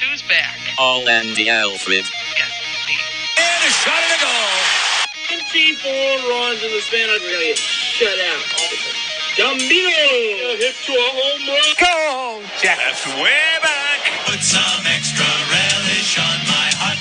who's back? All Andy Alfred. Yeah, me. And a shot and a goal. 24 runs in the span of really shut out. Gambino hit to a home run. Go, Jack. That's way back. Put some extra relish on my hot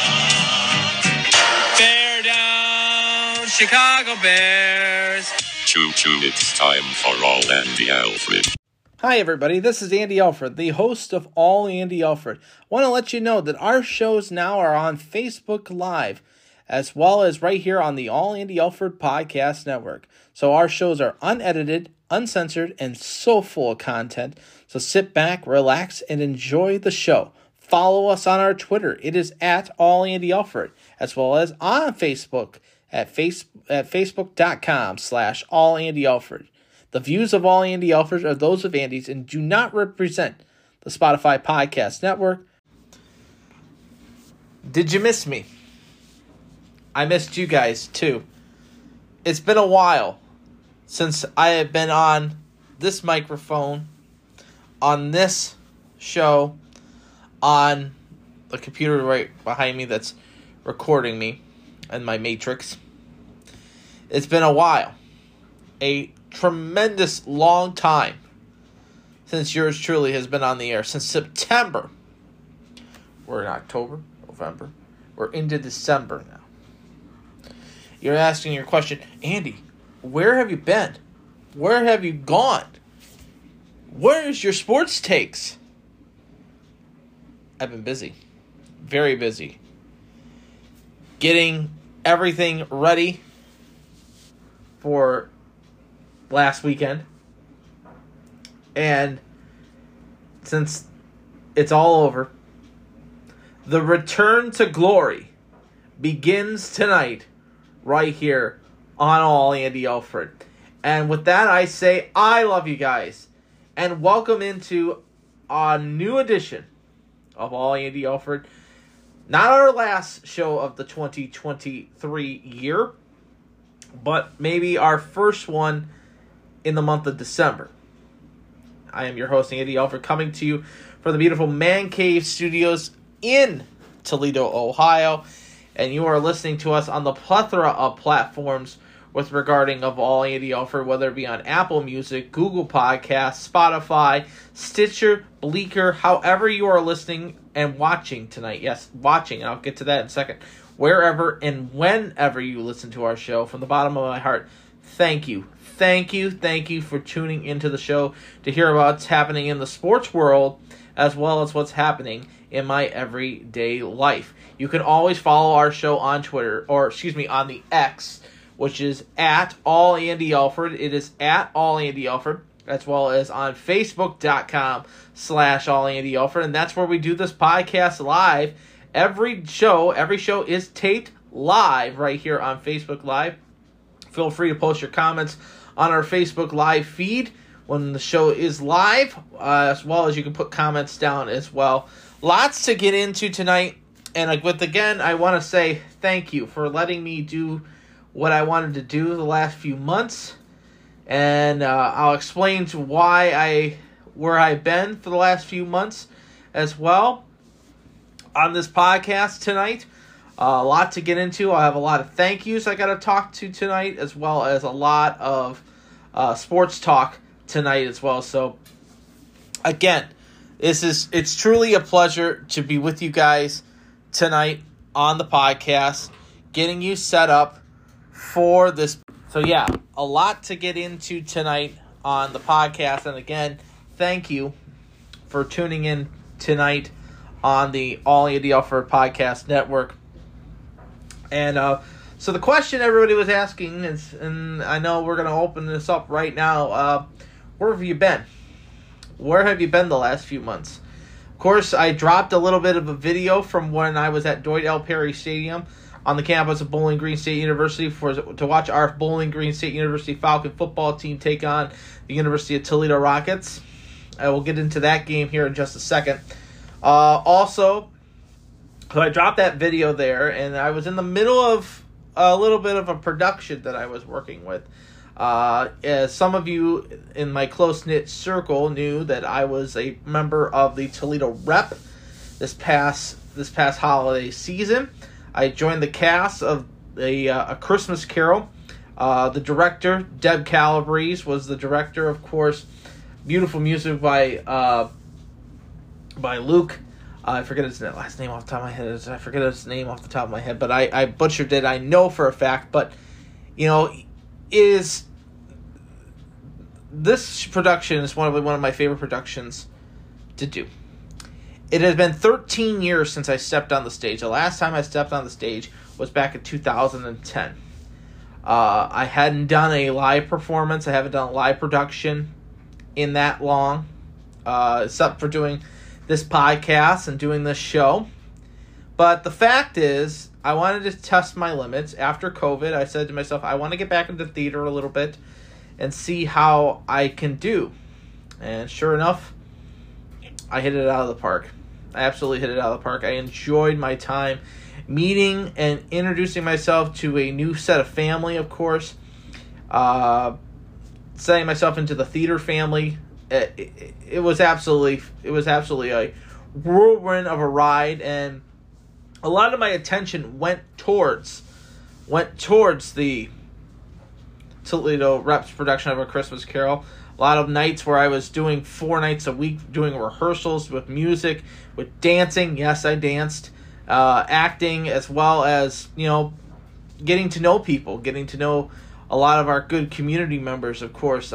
dog. Bear down, Chicago Bears. Choo-choo, it's time for All Andy Alfred. Hi everybody, this is Andy Alfred, the host of All Andy Alfred. I want to let you know that our shows now are on Facebook Live, as well as right here on the All Andy Alfred Podcast Network. So our shows are unedited, uncensored, and so full of content. So sit back, relax, and enjoy the show. Follow us on our Twitter. It is at All Andy Alfred, as well as on Facebook at facebook.com/All Andy Alfred. The views of All Andy Alfred are those of Andy's and do not represent the Spotify Podcast Network. Did you miss me? I missed you guys too. It's been a while since I have been on this microphone, on this show, on the computer right behind me that's recording me and my matrix. It's been a while. A tremendous long time since yours truly has been on the air. Since September. We're in October, November. We're into December now. You're asking your question, Andy, where have you been? Where have you gone? Where's your sports takes? I've been busy. Very busy. Getting everything ready for last weekend. And since it's all over, the return to glory begins tonight right here on All Andy Alfred. And with that, I say I love you guys. And welcome into a new edition of All Andy Alfred. Not our last show of the 2023 year, but maybe our first one in the month of December. I am your host, Andy Alfred, coming to you from the beautiful Man Cave Studios in Toledo, Ohio. And you are listening to us on the plethora of platforms with regarding of All Andy Alfred, whether it be on Apple Music, Google Podcasts, Spotify, Stitcher, Bleaker, however you are listening and watching tonight. Yes, watching, and I'll get to that in a second. Wherever and whenever you listen to our show, from the bottom of my heart, thank you. Thank you for tuning into the show to hear about what's happening in the sports world as well as what's happening in my everyday life. You can always follow our show on Twitter, on the X, which is at All Andy Alfred. It is at All Andy Alfred, as well as on Facebook.com/All Andy Alfred, and that's where we do this podcast live. Every show is taped live right here on Facebook Live. Feel free to post your comments on our Facebook Live feed when the show is live, as well as you can put comments down as well. Lots to get into tonight, and again, I want to say thank you for letting me do what I wanted to do the last few months, and I'll explain to where I've been for the last few months as well on this podcast tonight. A lot to get into. I have a lot of thank yous I got to talk to tonight, as well as a lot of sports talk tonight as well. So, again, it's truly a pleasure to be with you guys tonight on the podcast, getting you set up for this. So, yeah, a lot to get into tonight on the podcast. And, again, thank you for tuning in tonight on the All Andy Alfred Podcast Network. And so the question everybody was asking is, and I know we're going to open this up right now, where have you been? Where have you been the last few months? Of course, I dropped a little bit of a video from when I was at Dwight L. Perry Stadium on the campus of Bowling Green State University to watch our Bowling Green State University Falcon football team take on the University of Toledo Rockets. I will get into that game here in just a second. Also, so I dropped that video there, and I was in the middle of a little bit of a production that I was working with. As some of you in my close-knit circle knew that I was a member of the Toledo Rep this past holiday season. I joined the cast of A Christmas Carol. The director, Deb Calabrese, was the director, of course. Beautiful music by Luke. I forget his last name off the top of my head. I forget his name off the top of my head, but I butchered it. I know for a fact, but this production is one of my favorite productions to do. It has been 13 years since I stepped on the stage. The last time I stepped on the stage was back in 2010. I hadn't done a live performance. I haven't done a live production in that long, except for doing this podcast and doing this show. But the fact is, I wanted to test my limits. After COVID, I said to myself, I want to get back into theater a little bit and see how I can do. And sure enough, I hit it out of the park. I absolutely hit it out of the park. I enjoyed my time meeting and introducing myself to a new set of family, of course. Setting myself into the theater family. It was absolutely a whirlwind of a ride, and a lot of my attention went towards the Toledo Reps production of A Christmas Carol. A lot of nights where I was doing 4 nights a week, doing rehearsals with music, with dancing. Yes, I danced. Acting, as well as, getting to know people, getting to know a lot of our good community members, of course,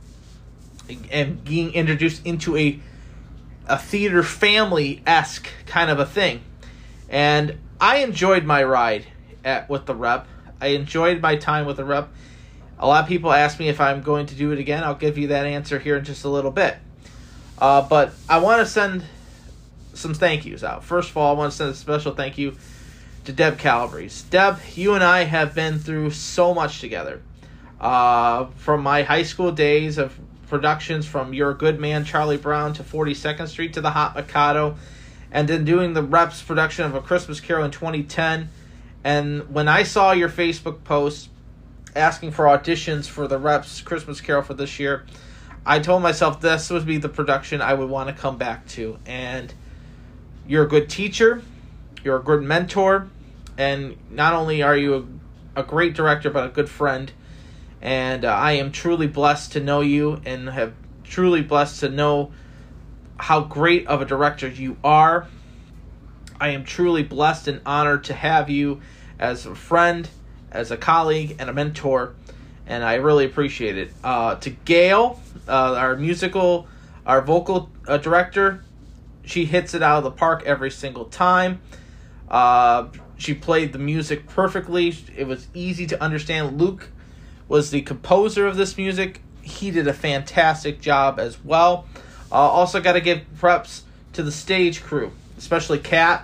and being introduced into a theater family-esque kind of a thing. And I enjoyed my ride with the Rep. I enjoyed my time with the Rep. A lot of people ask me if I'm going to do it again. I'll give you that answer here in just a little bit. But I want to send some thank yous out. First of all, I want to send a special thank you to Deb Calabrese. Deb, you and I have been through so much together. From my high school days of productions, from You're a Good Man, Charlie Brown, to 42nd Street, to The Hot Mikado, and then doing the Reps production of A Christmas Carol in 2010. And when I saw your Facebook post asking for auditions for the Reps Christmas Carol for this year, I told myself this would be the production I would want to come back to. And you're a good teacher, you're a good mentor, and not only are you a great director, but a good friend. And I am truly blessed to know you, and have truly blessed to know how great of a director you are. I am truly blessed and honored to have you as a friend, as a colleague, and a mentor, and I really appreciate it. To Gail, our vocal director, she hits it out of the park every single time. She played the music perfectly. It was easy to understand. Luke was the composer of this music. He did a fantastic job as well. Also got to give props to the stage crew, especially Kat.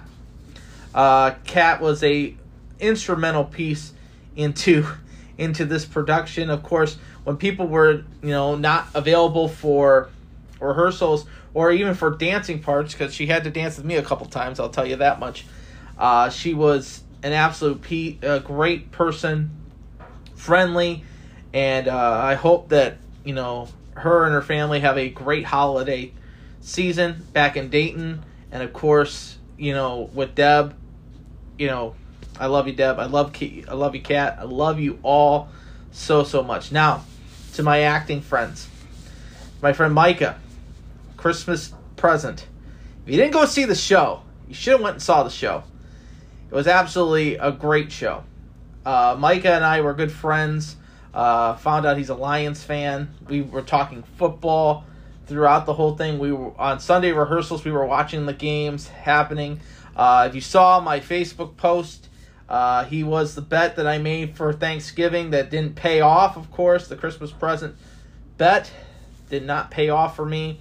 Kat was a instrumental piece into this production. Of course, when people were not available for rehearsals or even for dancing parts, because she had to dance with me a couple times, I'll tell you that much. She was an absolute great person, friendly, and I hope that her and her family have a great holiday season back in Dayton. And of course, with Deb, I love you, Deb. I love you, Kat. I love you all so much. Now, to my acting friends. My friend Micah, Christmas present. If you didn't go see the show, you should have went and saw the show. It was absolutely a great show. Micah and I were good friends. Found out he's a Lions fan. We were talking football throughout the whole thing. We were on Sunday rehearsals. We were watching the games happening. If you saw my Facebook post, he was the bet that I made for Thanksgiving that didn't pay off, of course. The Christmas present bet did not pay off for me.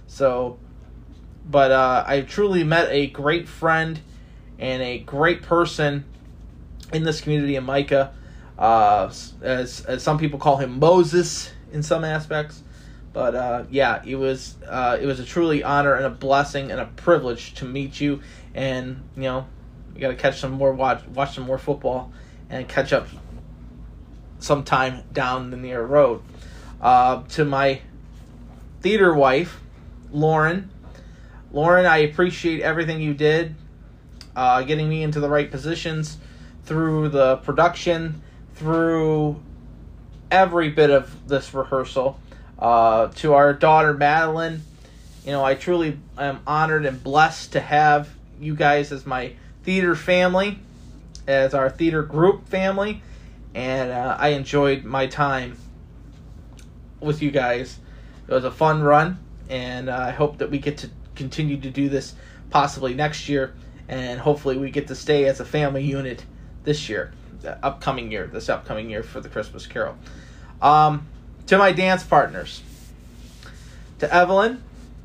But I truly met a great friend and a great person in this community in Micah. As some people call him Moses in some aspects. But it was a truly honor and a blessing and a privilege to meet you. And we got to catch some more watch some more football and catch up sometime down the near road. To my theater wife, Lauren, Lauren, I appreciate everything you did, getting me into the right positions through the production, through every bit of this rehearsal. To our daughter, Madeline, I truly am honored and blessed to have you guys as my theater family, as our theater group family, and I enjoyed my time with you guys. It was a fun run, and I hope that we get to continue to do this possibly next year, and hopefully we get to stay as a family unit this upcoming year for the Christmas Carol. To my dance partners, to Evelyn,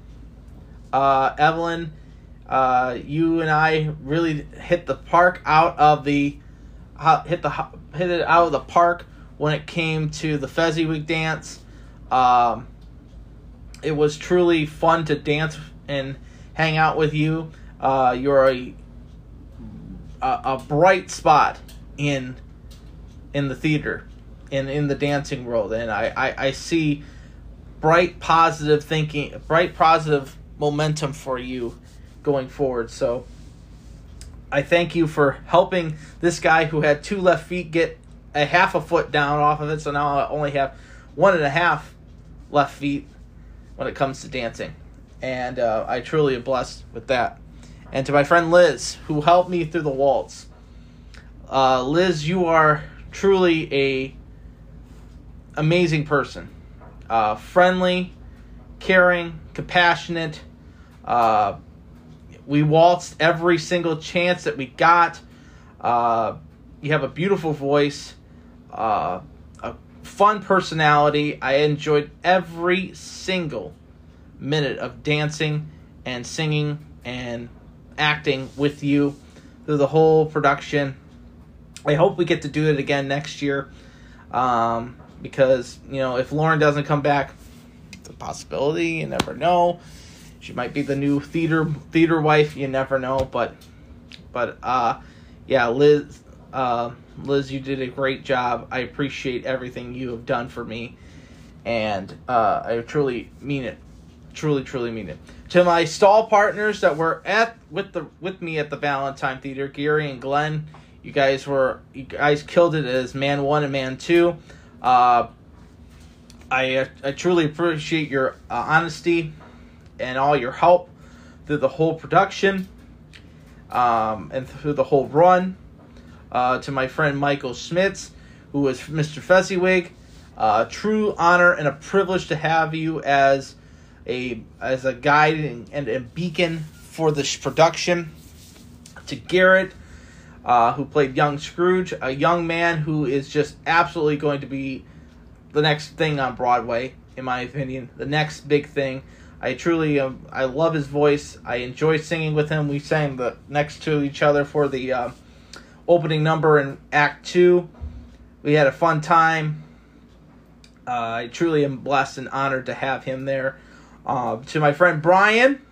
you and I really hit it out of the park when it came to the Fezziwig dance. It was truly fun to dance and hang out with you. You're a bright spot in the theater, in the dancing world, and I see bright positive momentum for you going forward. So I thank you for helping this guy who had 2 left feet get a half a foot down off of it, so now I only have 1.5 left feet when it comes to dancing, and I truly am blessed with that. And to my friend Liz, who helped me through the waltz. Liz, you are truly a amazing person. Friendly, caring, compassionate. We waltzed every single chance that we got. You have a beautiful voice, a fun personality. I enjoyed every single minute of dancing and singing and acting with you through the whole production. I hope we get to do it again next year, because if Lauren doesn't come back, it's a possibility. You never know. She might be the new theater wife. You never know. But yeah, Liz, you did a great job. I appreciate everything you have done for me, and I truly mean it. Truly mean it. To my stall partners that were with me at the Valentine Theater, Gary and Glenn, you guys killed it as Man 1 and Man 2. I truly appreciate your honesty and all your help through the whole production, and through the whole run. To my friend Michael Schmitz, who is Mr. Fezziwig, true honor and a privilege to have you as a guide and a beacon for this production. To Garrett, who played young Scrooge, a young man who is just absolutely going to be the next thing on Broadway, in my opinion, the next big thing. I truly, I love his voice. I enjoy singing with him. We sang next to each other for the opening number in Act 2. We had a fun time. I truly am blessed and honored to have him there. To my friend Brian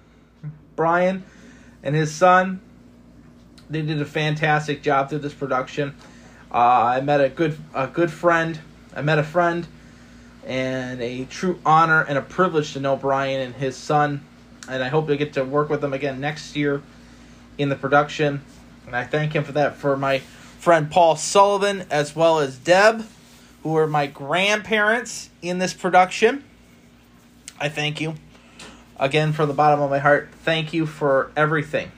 and his son, they did a fantastic job through this production. I met a good friend. I met a friend, and a true honor and a privilege to know Brian and his son. And I hope to get to work with them again next year in the production. And I thank him for that. For my friend Paul Sullivan, as well as Deb, who are my grandparents in this production. I thank you. Again, from the bottom of my heart, thank you for everything.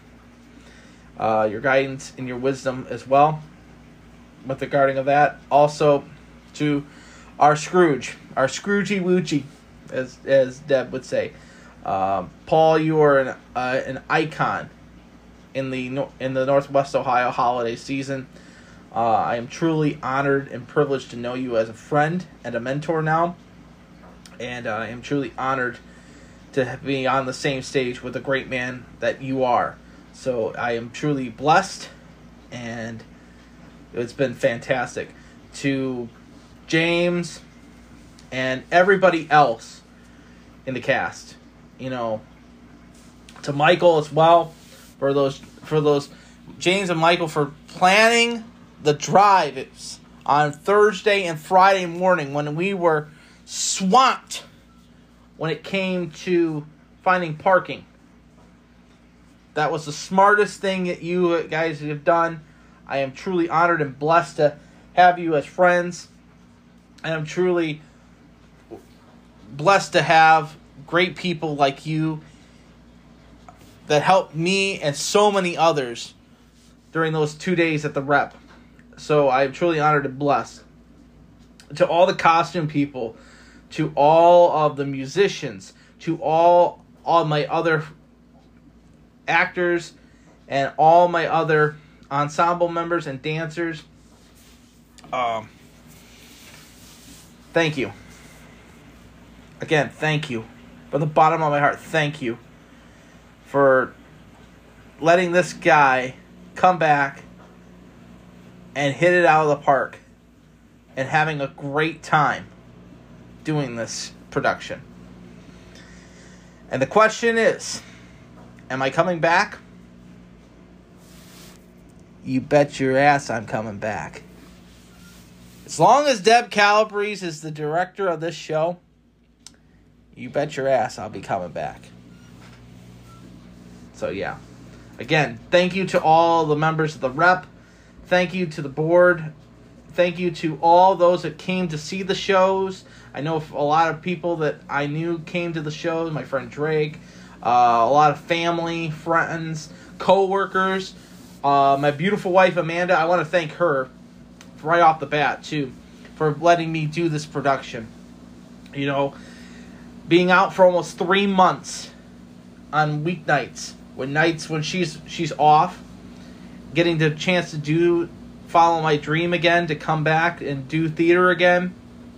Your guidance and your wisdom as well with regarding of that. Also to our Scrooge, our Scroogey Woogey, as Deb would say. Paul, you are an icon in the Northwest Ohio holiday season. I am truly honored and privileged to know you as a friend and a mentor now. And I am truly honored to be on the same stage with a great man that you are. So I am truly blessed, and it's been fantastic. To James and everybody else in the cast, to Michael as well, for those James and Michael for planning the drives on Thursday and Friday morning when we were swamped when it came to finding parking That was the smartest thing that you guys have done. I am truly honored and blessed to have you as friends. And I'm truly blessed to have great people like you that helped me and so many others during those 2 days at the Rep. So I'm truly honored and blessed. To all the costume people, to all of the musicians, to all my other actors, and all my other ensemble members and dancers, thank you. Again, thank you. From the bottom of my heart, thank you for letting this guy come back and hit it out of the park and having a great time doing this production. And the question is, am I coming back? You bet your ass I'm coming back. As long as Deb Calabrese is the director of this show, you bet your ass I'll be coming back. So yeah. Again, thank you to all the members of the Rep. Thank you to the board. Thank you to all those that came to see the shows. I know a lot of people that I knew came to the shows. My friend Drake. A lot of family, friends, co-workers. My beautiful wife, Amanda. I want to thank her right off the bat, too, for letting me do this production. You know, being out for almost 3 months on weeknights, when she's off, getting the chance to follow my dream again, to come back and do theater again.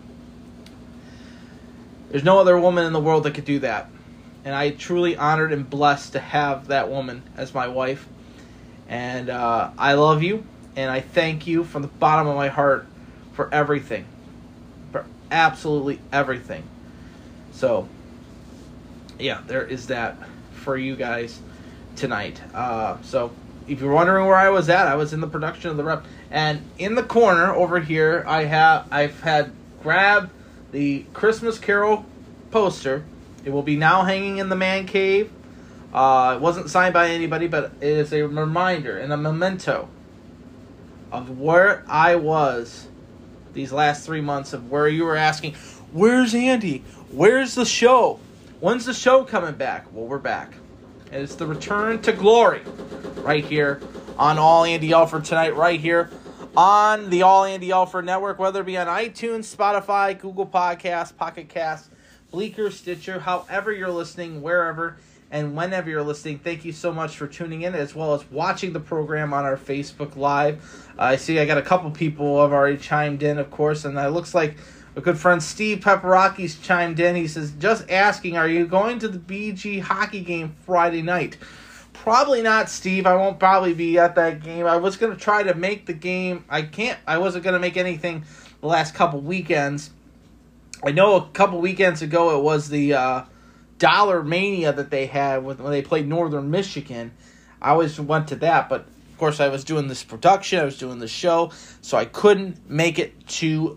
There's no other woman in the world that could do that. And I truly honored and blessed to have that woman as my wife. And I love you, and I thank you from the bottom of my heart for everything. For absolutely everything. So, yeah, there is that for you guys tonight. So, if you're wondering where I was at, I was in the production of the Rep. And in the corner over here, I've had grabbed the Christmas Carol poster. It will be now hanging in the man cave. It wasn't signed by anybody, but it is a reminder and a memento of where I was these last 3 months, of where you were asking, where's Andy? Where's the show? When's the show coming back? Well, we're back. And it's the return to glory right here on All Andy Alford tonight, right here on the All Andy Alford Network, whether it be on iTunes, Spotify, Google Podcasts, Pocket Casts, Bleaker, Stitcher, however you're listening, wherever and whenever you're listening. Thank you so much for tuning in, as well as watching the program on our Facebook Live. I see I got a couple people who have already chimed in, of course, and it looks like a good friend Steve Pepperakis chimed in. He says, just asking, are you going to the BG hockey game Friday night? Probably not, Steve. I won't probably be at that game. I was going to try to make the game. I wasn't going to make anything the last couple weekends. I know a couple weekends ago it was the Dollar Mania that they had when they played Northern Michigan. I always went to that, but of course I was doing this production, I was doing the show, so I couldn't make it to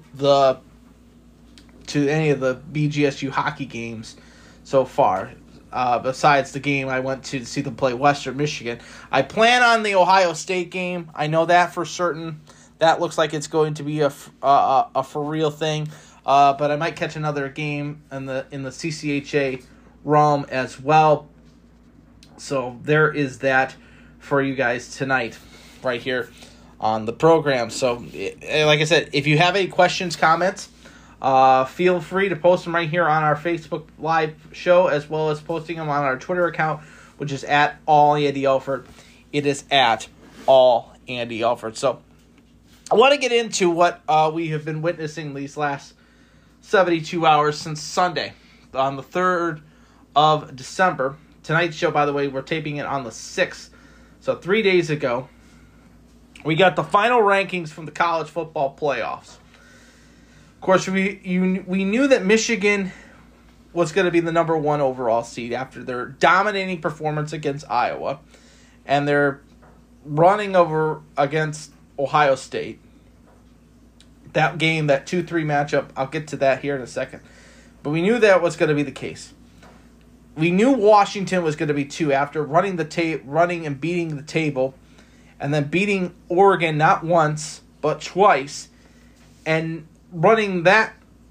any of the BGSU hockey games so far. Besides the game I went to see them play Western Michigan. I plan on the Ohio State game. I know that for certain. That looks like it's going to be a for real thing. But I might catch another game in the CCHA realm as well. So there is that for you guys tonight, right here on the program. So, like I said, if you have any questions, comments, feel free to post them right here on our Facebook Live show, as well as posting them on our Twitter account, which is at All Andy Alford. It is at All Andy Alford. So I want to get into what we have been witnessing these last 72 hours since Sunday, on the 3rd of December. Tonight's show, by the way, we're taping it on the 6th. So 3 days ago, we got the final rankings from the college football playoffs. Of course, we knew that Michigan was going to be the number 1 overall seed after their dominating performance against Iowa, and their running over against Ohio State. That game, that 2-3 matchup, I'll get to that here in a second. But we knew that was going to be the case. we knew Washington was going to be 2 after running and beating the table, and then beating Oregon not once but twice, and running that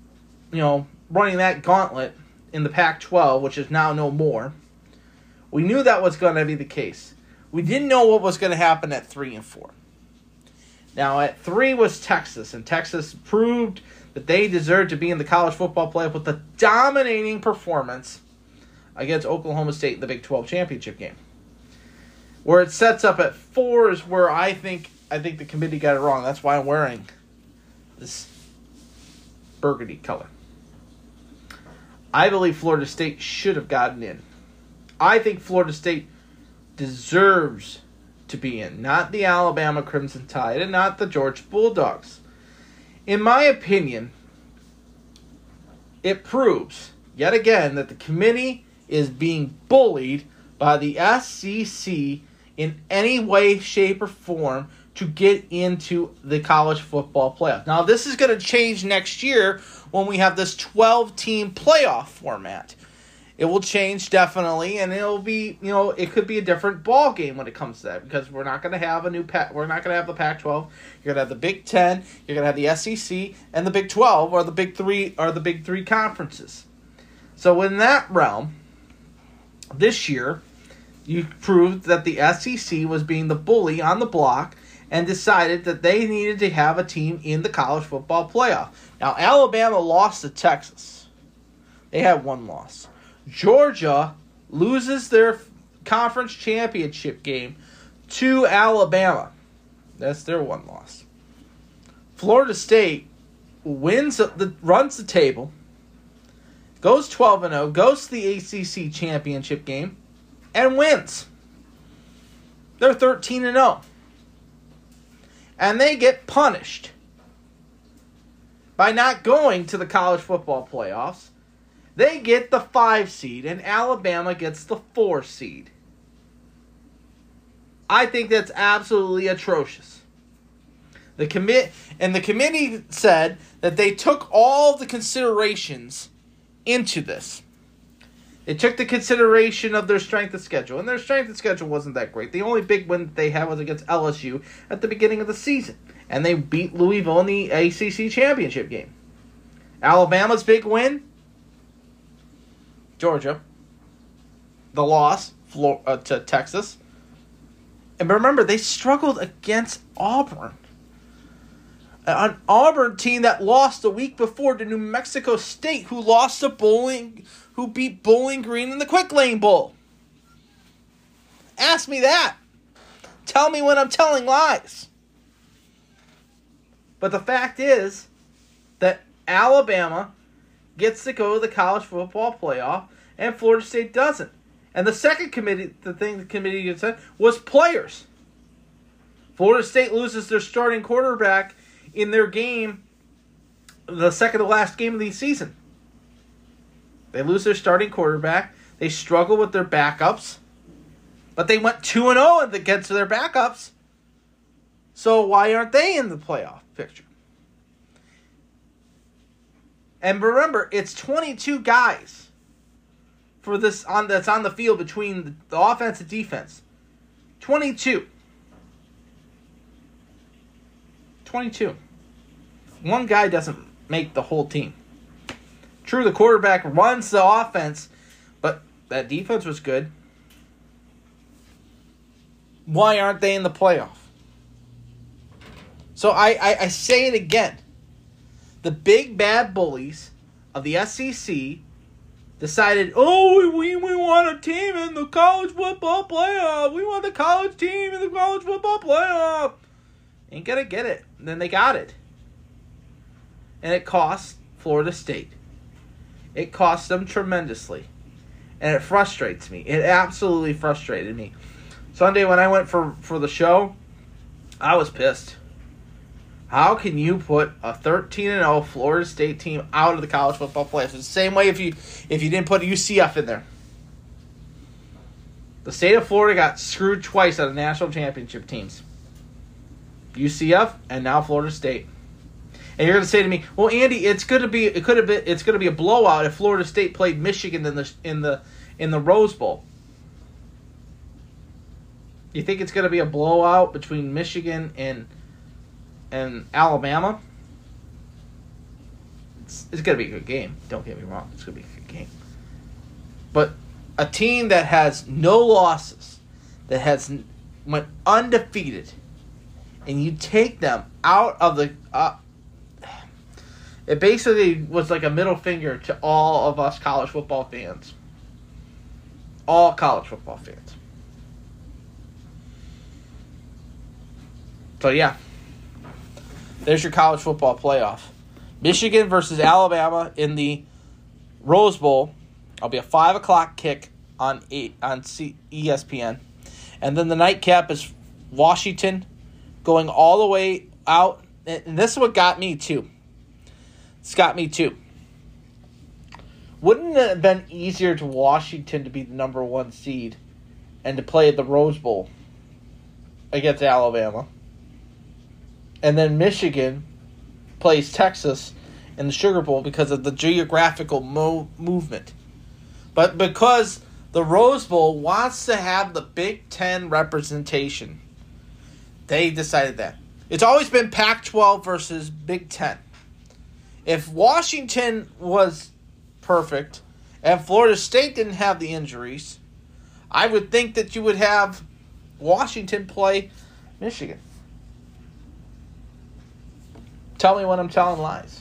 gauntlet in the Pac-12, which is now no more. We knew that was going to be the case. We didn't know what was going to happen at 3 and 4. Now, at 3 was Texas, and Texas proved that they deserved to be in the college football playoff with a dominating performance against Oklahoma State in the Big 12 championship game. Where it sets up at 4 is where I think the committee got it wrong. That's why I'm wearing this burgundy color. I believe Florida State should have gotten in. I think Florida State deserves to be in, not the Alabama Crimson Tide and not the Georgia Bulldogs. In my opinion, it proves yet again that the committee is being bullied by the SEC in any way, shape, or form to get into the college football playoff. Now, this is going to change next year when we have this 12-team playoff format. It will change definitely, and it'll be, it could be a different ball game when it comes to that, because we're not going to have we're not going to have the Pac-12. You're going to have the Big 10, you're going to have the SEC, and the Big 12 are the Big 3 conferences. So in that realm, this year, you proved that the SEC was being the bully on the block and decided that they needed to have a team in the college football playoff. Now, Alabama lost to Texas. They had one loss. Georgia loses their conference championship game to Alabama. That's their one loss. Florida State runs the table, goes 12-0, goes to the ACC championship game, and wins. They're 13-0. And they get punished by not going to the college football playoffs. They get the 5 seed, and Alabama gets the 4 seed. I think that's absolutely atrocious. The committee said that they took all the considerations into this. They took the consideration of their strength of schedule, and their strength of schedule wasn't that great. The only big win that they had was against LSU at the beginning of the season, and they beat Louisville in the ACC championship game. Alabama's big win, Georgia. The loss to Texas. And remember, they struggled against Auburn. An Auburn team that lost the week before to New Mexico State, who beat Bowling Green in the Quick Lane Bowl. Ask me that. Tell me when I'm telling lies. But the fact is that Alabama gets to go to the college football playoff, and Florida State doesn't. And the second thing the committee said was players. Florida State loses their starting quarterback in their game, the second to last game of the season. They lose their starting quarterback. They struggle with their backups. But they went 2-0 against their backups. So why aren't they in the playoff picture? And remember, it's 22 guys for this that's on the field between the offense and defense. 22. One guy doesn't make the whole team. True, the quarterback runs the offense, but that defense was good. Why aren't they in the playoff? So I say it again. The big bad bullies of the SEC decided, we want a team in the college football playoff. We want the college team in the college football playoff. Ain't gonna get it. And then they got it. And it cost Florida State. It cost them tremendously. And it frustrates me. It absolutely frustrated me. Sunday when I went for the show, I was pissed. How can you put a 13-0 Florida State team out of the college football playoffs? It's the same way if you didn't put UCF in there. The state of Florida got screwed twice out of national championship teams. UCF and now Florida State. And you're going to say to me, "Well, Andy, it's going to be a blowout if Florida State played Michigan in in the Rose Bowl. You think it's going to be a blowout between Michigan and Alabama? It's going to be a good game. Don't get me wrong. It's going to be a good game. But a team that has no losses, that went undefeated, and you take them out of the... it basically was like a middle finger to all of us college football fans. All college football fans. So, yeah. There's your college football playoff. Michigan versus Alabama in the Rose Bowl. It'll be a 5 o'clock kick on ESPN. And then the nightcap is Washington going all the way out. And this is what got me, too. It's got me, too. Wouldn't it have been easier to Washington to be the number 1 seed and to play at the Rose Bowl against Alabama? And then Michigan plays Texas in the Sugar Bowl because of the geographical movement. But because the Rose Bowl wants to have the Big Ten representation, they decided that. It's always been Pac-12 versus Big Ten. If Washington was perfect and Florida State didn't have the injuries, I would think that you would have Washington play Michigan. Tell me when I'm telling lies.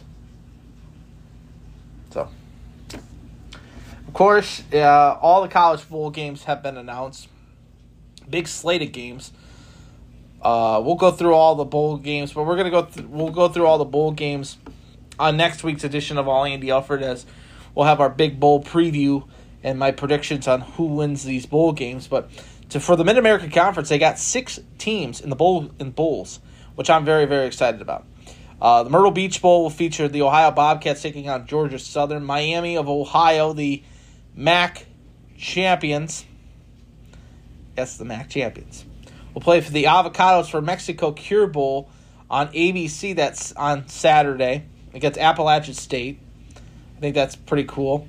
So, of course, all the college bowl games have been announced. Big slate of games. We'll go through all the bowl games, but we'll go through all the bowl games on next week's edition of All Andy Alford, as we'll have our big bowl preview and my predictions on who wins these bowl games. But for the Mid-American Conference, they got 6 teams in the bowls, which I'm very, very excited about. The Myrtle Beach Bowl will feature the Ohio Bobcats taking on Georgia Southern. Miami of Ohio, the MAC champions. Yes, the MAC champions. Will play for the Avocados for Mexico Cure Bowl on ABC. That's on Saturday against Appalachian State. I think that's pretty cool.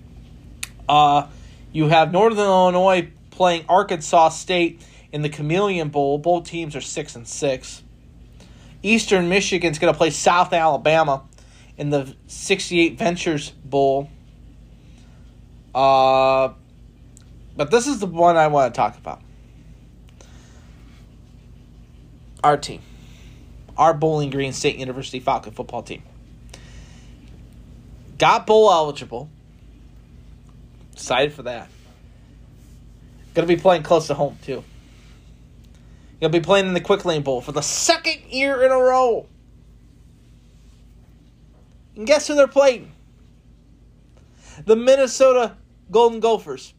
You have Northern Illinois playing Arkansas State in the Chameleon Bowl. Both teams are 6-6. Eastern Michigan's going to play South Alabama in the 68 Ventures Bowl. But this is the one I want to talk about. Our team. Our Bowling Green State University Falcon football team. Got bowl eligible. Excited for that. Going to be playing close to home, too. Going to be playing in the Quick Lane Bowl for the 2nd year in a row. And guess who they're playing? The Minnesota Golden Gophers.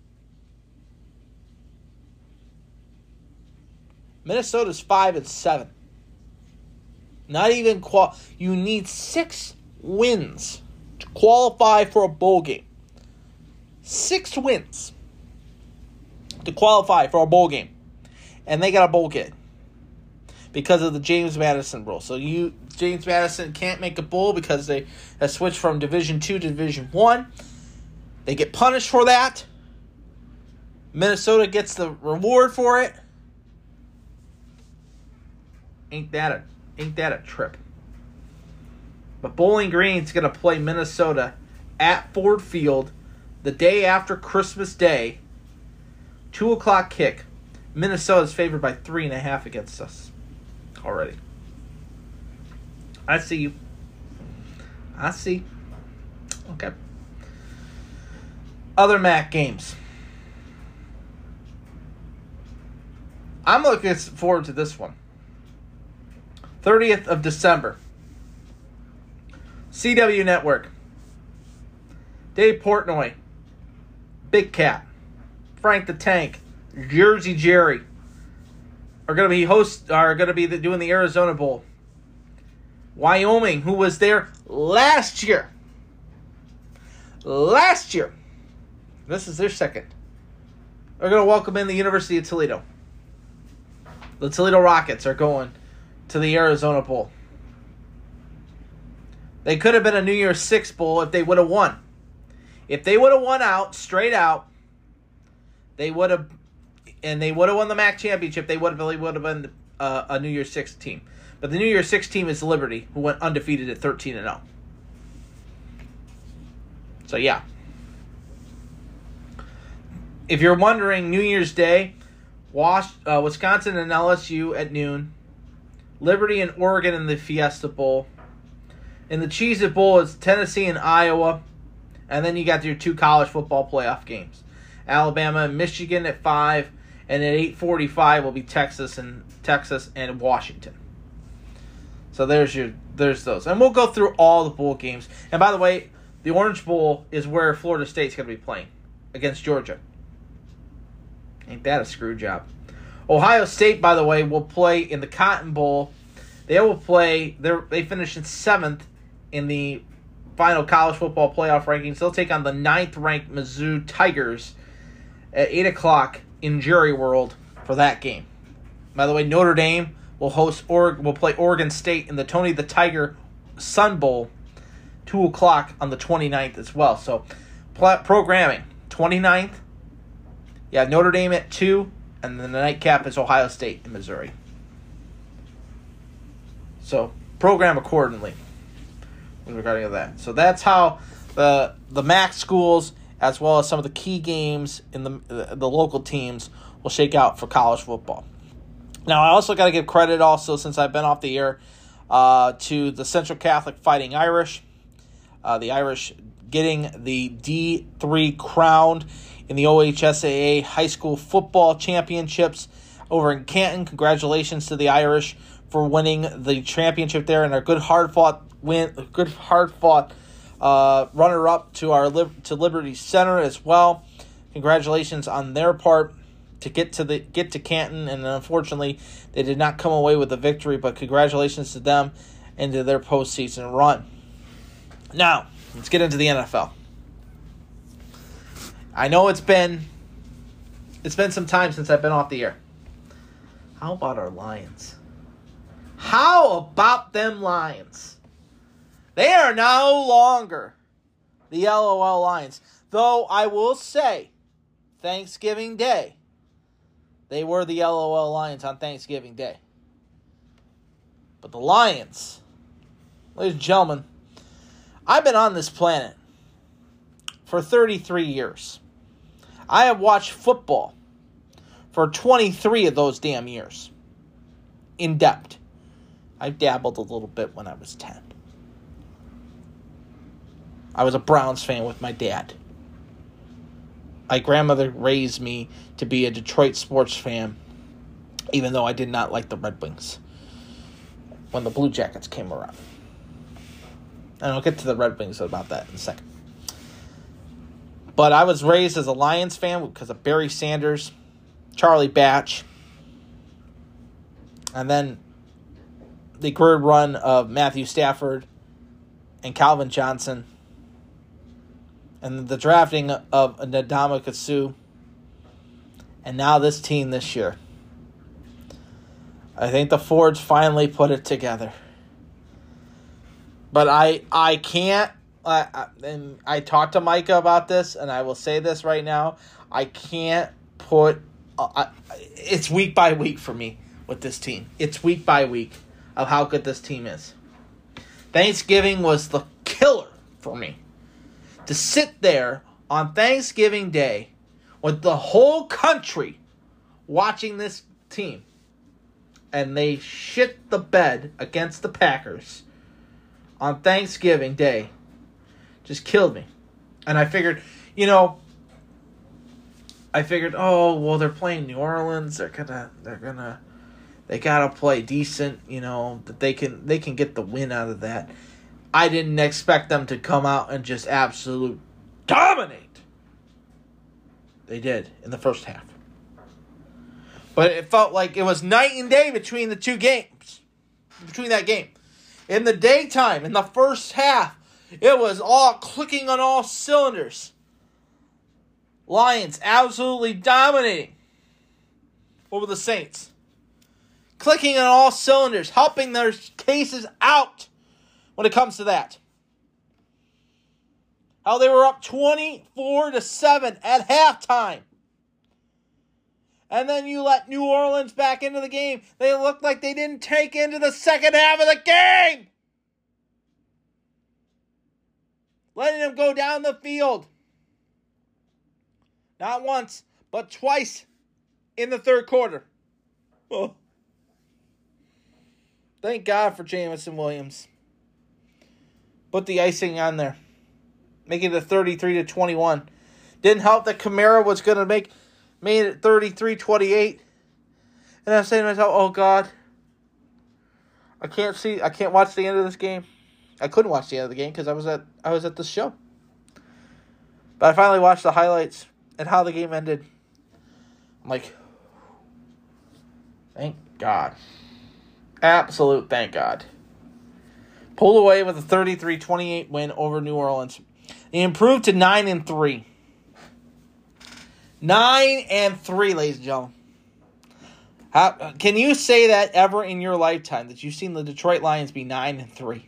Minnesota's 5-7. Not even you need 6 wins to qualify for a bowl game. 6 wins to qualify for a bowl game. And they got a bowl game because of the James Madison rule. So James Madison can't make a bowl because they have switched from Division II to Division I. They get punished for that. Minnesota gets the reward for it. Ain't that a trip? But Bowling Green's going to play Minnesota at Ford Field the day after Christmas Day. 2 o'clock kick. Minnesota's favored by 3.5 against us already. I see you. I see. Okay. Other MAC games. I'm looking forward to this one. 30th of December. CW Network. Dave Portnoy. Big Cat. Frank the Tank. Jersey Jerry are going to be doing the Arizona Bowl. Wyoming, who was there last year. This is their 2nd. They're going to welcome in the University of Toledo. The Toledo Rockets are going to the Arizona Bowl. They could have been a New Year's Six Bowl if they would have won. If they would have won out, straight out, they would have won the MAC championship. They would have been a New Year's Six team. But the New Year's Six team is Liberty, who went undefeated at 13-0. So yeah. If you're wondering, New Year's Day, Wisconsin and LSU at noon, Liberty and Oregon in the Fiesta Bowl. In the Cheez-It Bowl, it's Tennessee and Iowa. And then you got your 2 college football playoff games. Alabama and Michigan at 5. And at 8:45 will be Texas and Washington. So there's those. And we'll go through all the bowl games. And by the way, the Orange Bowl is where Florida State's going to be playing against Georgia. Ain't that a screw job? Ohio State, by the way, will play in the Cotton Bowl. They finished in 7th in the final college football playoff rankings. They'll take on the 9th-ranked Mizzou Tigers at 8 o'clock in Jerry World for that game. By the way, Notre Dame will play Oregon State in the Tony the Tiger Sun Bowl, 2 o'clock on the 29th as well. So, programming, 29th, you have Notre Dame at 2, and then the nightcap is Ohio State in Missouri. So, program accordingly regarding that. So, that's how the MAC schools, as well as some of the key games in the local teams, will shake out for college football. Now, I also got to give credit also, since I've been off the air, to the Central Catholic Fighting Irish. The Irish getting the D3 crowned in the OHSAA High School Football Championships over in Canton. Congratulations to the Irish for winning the championship there, and a good hard-fought runner-up to Liberty Center as well. Congratulations on their part to get to Canton, and unfortunately they did not come away with a victory, but congratulations to them and to their postseason run. Now, let's get into the NFL. I know it's been some time since I've been off the air. How about our Lions? How about them Lions? They are no longer the LOL Lions. Though I will say, Thanksgiving Day, they were the LOL Lions on Thanksgiving Day. But the Lions, ladies and gentlemen, I've been on this planet for 33 years. I have watched football for 23 of those damn years. In depth. I dabbled a little bit when I was 10. I was a Browns fan with my dad. My grandmother raised me to be a Detroit sports fan, even though I did not like the Red Wings when the Blue Jackets came around. And I'll get to the Red Wings about that in a second. But I was raised as a Lions fan because of Barry Sanders, Charlie Batch, and then the career run of Matthew Stafford and Calvin Johnson, and the drafting of Ndamukong Suh, and now this team this year. I think the Fords finally put it together. But I can't, and I talked to Micah about this, and I will say this right now, I can't put, it's week by week for me with this team. It's week by week of how good this team is. Thanksgiving was the killer for me. To sit there on Thanksgiving Day with the whole country watching this team, and they shit the bed against the Packers on Thanksgiving Day, just killed me. And I figured, oh, well, they're playing New Orleans. They gotta play decent, that they can get the win out of that. I didn't expect them to come out and just absolute dominate. They did in the first half. But it felt like it was night and day between the two games. Between that game. In the daytime, in the first half, it was all clicking on all cylinders. Lions absolutely dominating over the Saints. Clicking on all cylinders, helping their cases out when it comes to that. How they were up 24-7 at halftime. And then you let New Orleans back into the game. They looked like they didn't take into the second half of the game. Letting them go down the field. Not once, but twice in the third quarter. Oh. Thank God for Jameson Williams. Put the icing on there. Making it 33-21. Didn't help that Kamara was going to made it 33-28. And I'm saying to myself, oh God. I can't watch the end of this game. I couldn't watch the end of the game because I was at this show. But I finally watched the highlights and how the game ended. I'm like, thank God. Absolute thank God. Pulled away with a 33-28 win over New Orleans. They improved to 9-3. 9-3, ladies and gentlemen. Can you say that ever in your lifetime that you've seen the Detroit Lions be 9-3?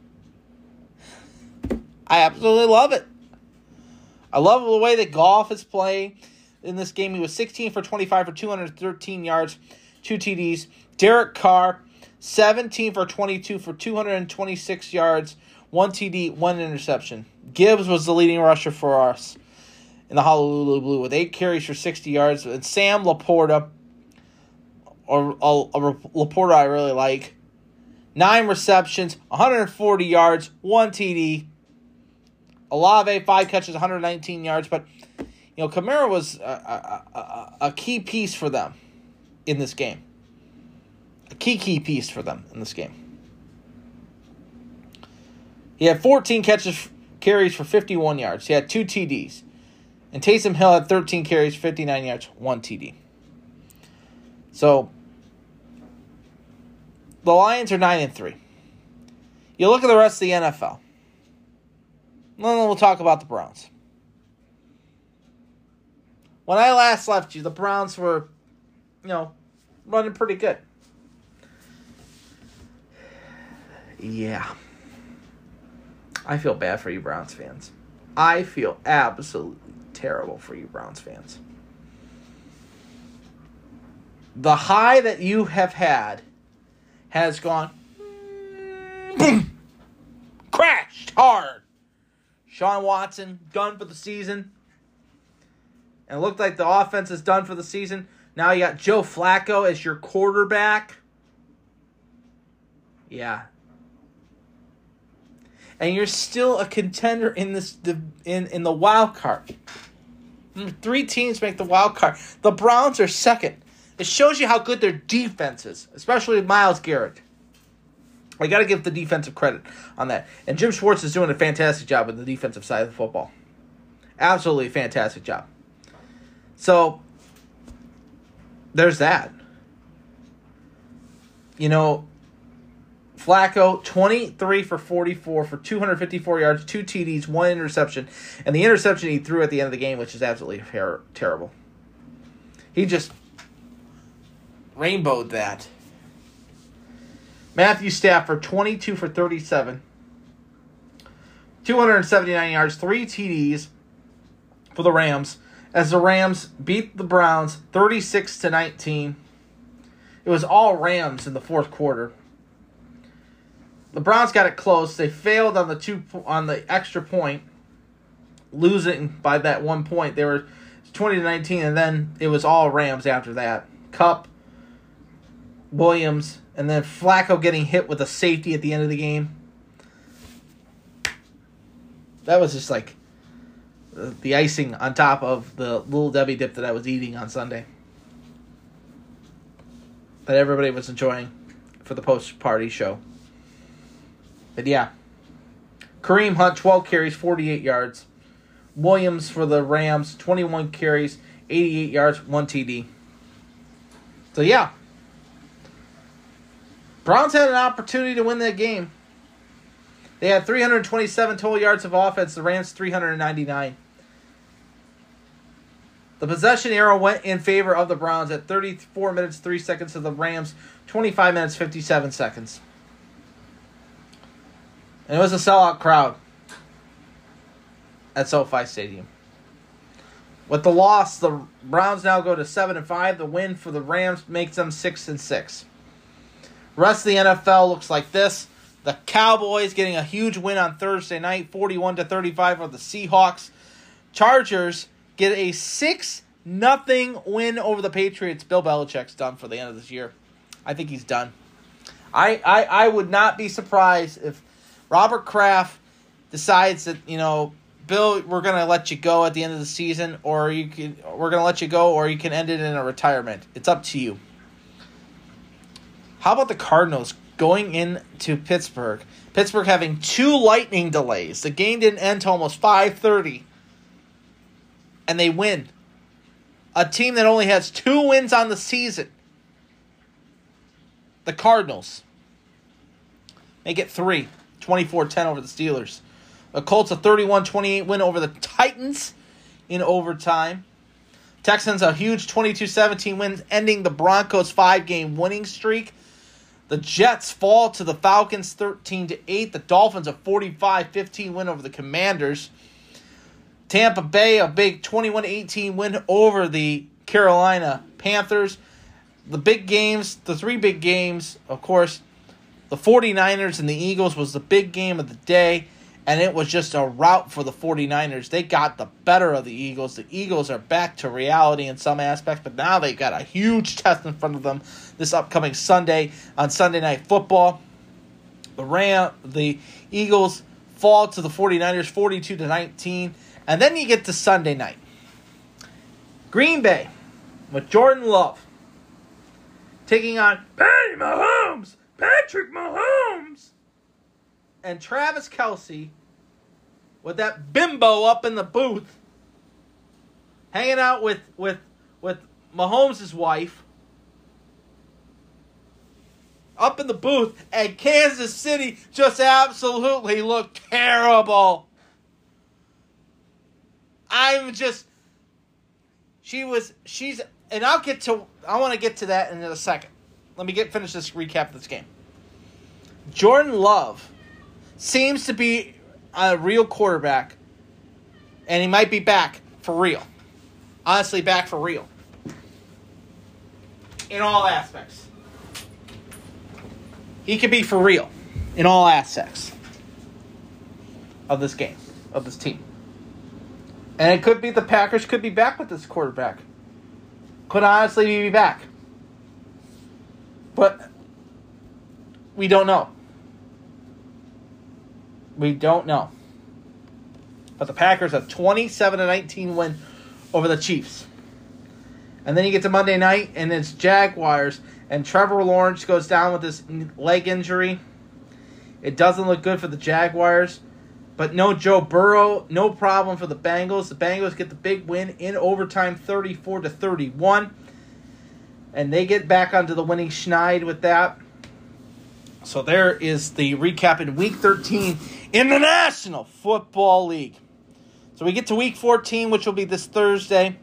I absolutely love it. I love the way that Goff is playing in this game. He was 16 for 25 for 213 yards, 2 TDs. Derek Carr, 17 for 22 for 226 yards, 1 TD, 1 interception. Gibbs was the leading rusher for us in the Honolulu Blue with 8 carries for 60 yards. And Sam Laporta, or Laporta I really like, 9 receptions, 140 yards, 1 TD. Olave, 5 catches, 119 yards. But, Kamara was a key piece for them in this game. A key piece for them in this game. He had 14 carries for 51 yards. He had 2 TDs. And Taysom Hill had 13 carries, 59 yards, 1 TD. So, the Lions are 9-3. You look at the rest of the NFL. Then we'll talk about the Browns. When I last left you, the Browns were, running pretty good. Yeah. I feel bad for you Browns fans. I feel absolutely terrible for you Browns fans. The high that you have had has gone boom, crashed hard. Sean Watson, done for the season. And it looked like the offense is done for the season. Now you got Joe Flacco as your quarterback. Yeah. And you're still a contender in this in the wild card. 3 teams make the wild card. The Browns are second. It shows you how good their defense is, especially Myles Garrett. I got to give the defensive credit on that. And Jim Schwartz is doing a fantastic job with the defensive side of the football. Absolutely fantastic job. So, there's that. Flacco, 23 for 44 for 254 yards, 2 TDs, 1 interception. And the interception he threw at the end of the game, which is absolutely terrible. He just rainbowed that. Matthew Stafford, 22 for 37, 279 yards, 3 TDs for the Rams, as the Rams beat the Browns 36-19. It was all Rams in the fourth quarter. The Browns got it close. They failed on the extra point, losing by that 1 point. They were 20-19, and then it was all Rams after that. Kupp, Williams, and then Flacco getting hit with a safety at the end of the game. That was just like the icing on top of the Little Debbie dip that I was eating on Sunday. That everybody was enjoying for the post-party show. But yeah. Kareem Hunt, 12 carries, 48 yards. Williams for the Rams, 21 carries, 88 yards, 1 TD. So yeah. Browns had an opportunity to win that game. They had 327 total yards of offense. The Rams 399. The possession arrow went in favor of the Browns at 34 minutes, 3 seconds to the Rams, 25 minutes, 57 seconds. And it was a sellout crowd at SoFi Stadium. With the loss, the Browns now go to 7-5. The win for the Rams makes them 6-6. Rest of the NFL looks like this. The Cowboys getting a huge win on Thursday night, 41-35 over the Seahawks. Chargers get a 6-0 win over the Patriots. Bill Belichick's done for the end of this year. I think he's done. I would not be surprised if Robert Kraft decides that, Bill, we're going to let you go at the end of the season, or we're going to let you go, or you can end it in a retirement. It's up to you. How about the Cardinals going into Pittsburgh? Pittsburgh having 2 lightning delays. The game didn't end until almost 5:30, and they win. A team that only has 2 wins on the season. The Cardinals make it 3, 24-10 over the Steelers. The Colts a 31-28 win over the Titans in overtime. Texans a huge 22-17 win, ending the Broncos' 5-game winning streak. The Jets fall to the Falcons 13-8. The Dolphins a 45-15 win over the Commanders. Tampa Bay a big 21-18 win over the Carolina Panthers. The big games, the 3 big games, of course, the 49ers and the Eagles was the big game of the day, and it was just a rout for the 49ers. They got the better of the Eagles. The Eagles are back to reality in some aspects, but now they got a huge test in front of them this upcoming Sunday on Sunday Night Football. The Eagles fall to the 49ers 42-19, and then you get to Sunday night. Green Bay with Jordan Love taking on Patrick Mahomes, and Travis Kelce with that bimbo up in the booth, hanging out with Mahomes' wife up in the booth, and Kansas City just absolutely looked terrible. I want to get to that in a second. Let me finish this recap of this game. Jordan Love seems to be a real quarterback, and he might be back for real. Honestly, back for real. In all aspects. He could be for real in all aspects of this game, of this team. And it could be the Packers could be back with this quarterback. Could honestly be back. But we don't know. We don't know. But the Packers a 27-19 win over the Chiefs. And then you get to Monday night, and it's Jaguars, and Trevor Lawrence goes down with this leg injury. It doesn't look good for the Jaguars. But no Joe Burrow, no problem for the Bengals. The Bengals get the big win in overtime, 34-31. And they get back onto the winning schneid with that. So there is the recap in Week 13 in the National Football League. So we get to Week 14, which will be this Thursday.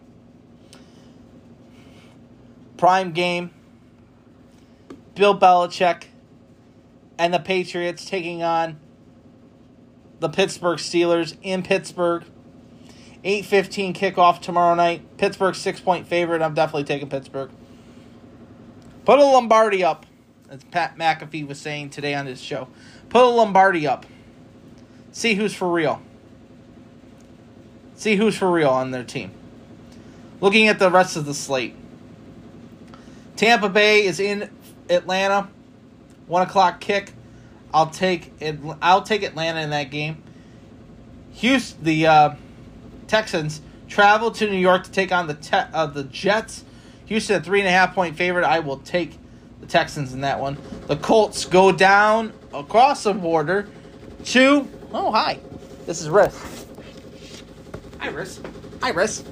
Prime game. Bill Belichick and the Patriots taking on the Pittsburgh Steelers in Pittsburgh. 8:15 kickoff tomorrow night. Pittsburgh 6-point favorite. I'm definitely taking Pittsburgh. Put a Lombardi up, as Pat McAfee was saying today on his show. Put a Lombardi up. See who's for real. See who's for real on their team. Looking at the rest of the slate. Tampa Bay is in Atlanta. 1 o'clock kick. I'll take Atlanta in that game. The Texans travel to New York to take on the Jets. Houston, a 3.5-point favorite. I will take the Texans in that one. The Colts go down across the border to... Oh, hi. This is Riss. Hi, Riss.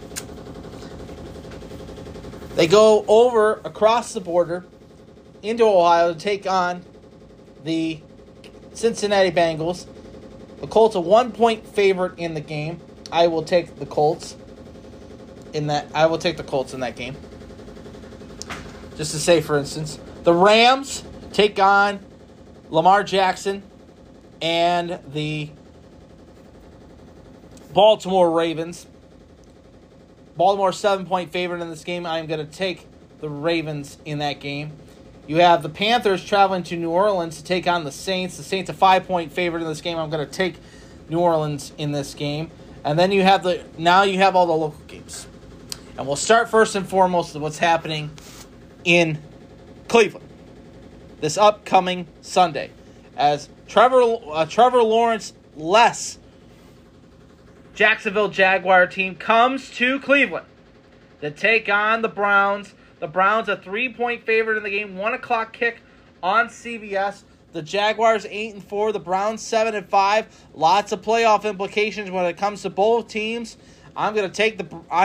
They go over across the border into Ohio to take on the Cincinnati Bengals. The Colts a 1-point favorite in the game. I will take the Colts in that. I will take the Colts in that game. Just to say, for instance, the Rams take on Lamar Jackson and the Baltimore Ravens. Baltimore 7-point favorite in this game. I am going to take the Ravens in that game. You have the Panthers traveling to New Orleans to take on the Saints. The Saints a 5-point favorite in this game. I'm going to take New Orleans in this game. And then you have all the local games. And we'll start first and foremost with what's happening in Cleveland this upcoming Sunday, as Trevor Lawrence-less Jacksonville Jaguar team comes to Cleveland to take on the Browns. The Browns a 3-point favorite in the game, 1 o'clock kick on CBS. The Jaguars 8-4, the Browns 7-5. Lots of playoff implications when it comes to both teams. I'm going to take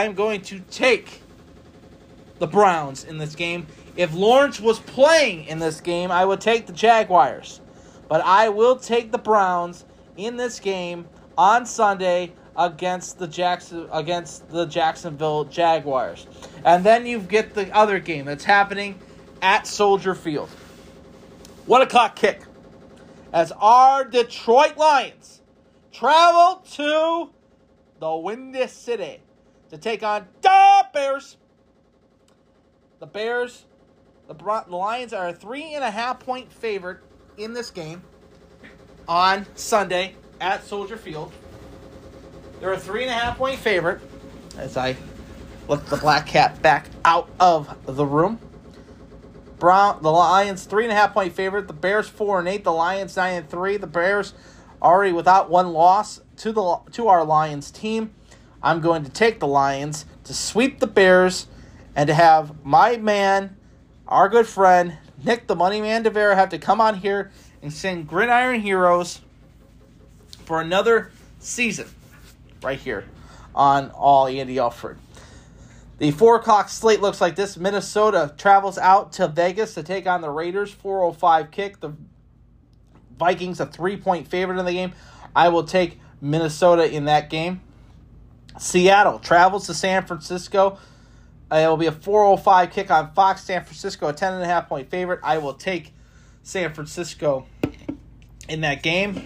the Browns in this game. If Lawrence was playing in this game, I would take the Jaguars. But I will take the Browns in this game on Sunday against the Jacksonville Jaguars. And then you get the other game that's happening at Soldier Field. 1 o'clock kick as our Detroit Lions travel to the Windy City to take on the Bears. The Lions are a 3.5-point favorite in this game on Sunday at Soldier Field. They're a 3.5-point favorite as I let the Black Cat back out of the room. The Lions 3.5-point favorite. The Bears 4-8. The Lions 9-3. The Bears already without one loss to our Lions team. I'm going to take the Lions to sweep the Bears and to have my man, our good friend Nick the Money Man DeVera, have to come on here and sing Gridiron Heroes for another season right here on All Andy Alford. The 4 o'clock slate looks like this. Minnesota travels out to Vegas to take on the Raiders. 4:05 kick. The Vikings a 3-point favorite in the game. I will take Minnesota in that game. Seattle travels to San Francisco. It will be a 4:05 kick on Fox. San Francisco a 10.5-point favorite. I will take San Francisco in that game.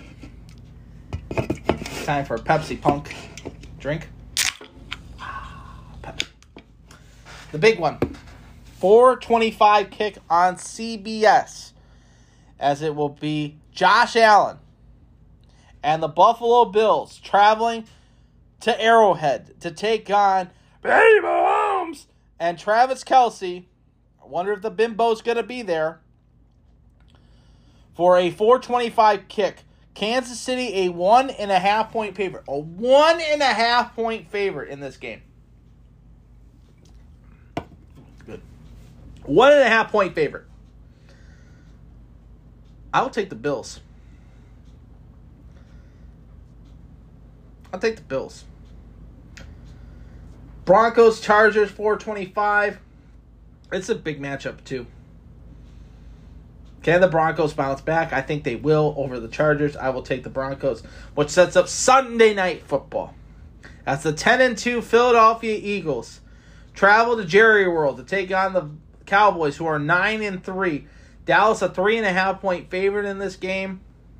Time for a Pepsi Punk drink. Pepsi. The big one. 4:25 kick on CBS, as it will be Josh Allen and the Buffalo Bills traveling to Arrowhead to take on Patty Mahomes and Travis Kelce. I wonder if the bimbo's going to be there for a 4:25 kick. Kansas City a 1.5-point favorite. A 1.5-point favorite in this game. Good. 1.5-point favorite. I will take the Bills. I'll take the Bills. Broncos, Chargers, 4:25. It's a big matchup, too. Can the Broncos bounce back? I think they will over the Chargers. I will take the Broncos, which sets up Sunday Night Football. That's the 10-2 Philadelphia Eagles travel to Jerry World to take on the Cowboys, who are 9-3. Dallas a 3.5-point favorite in this game.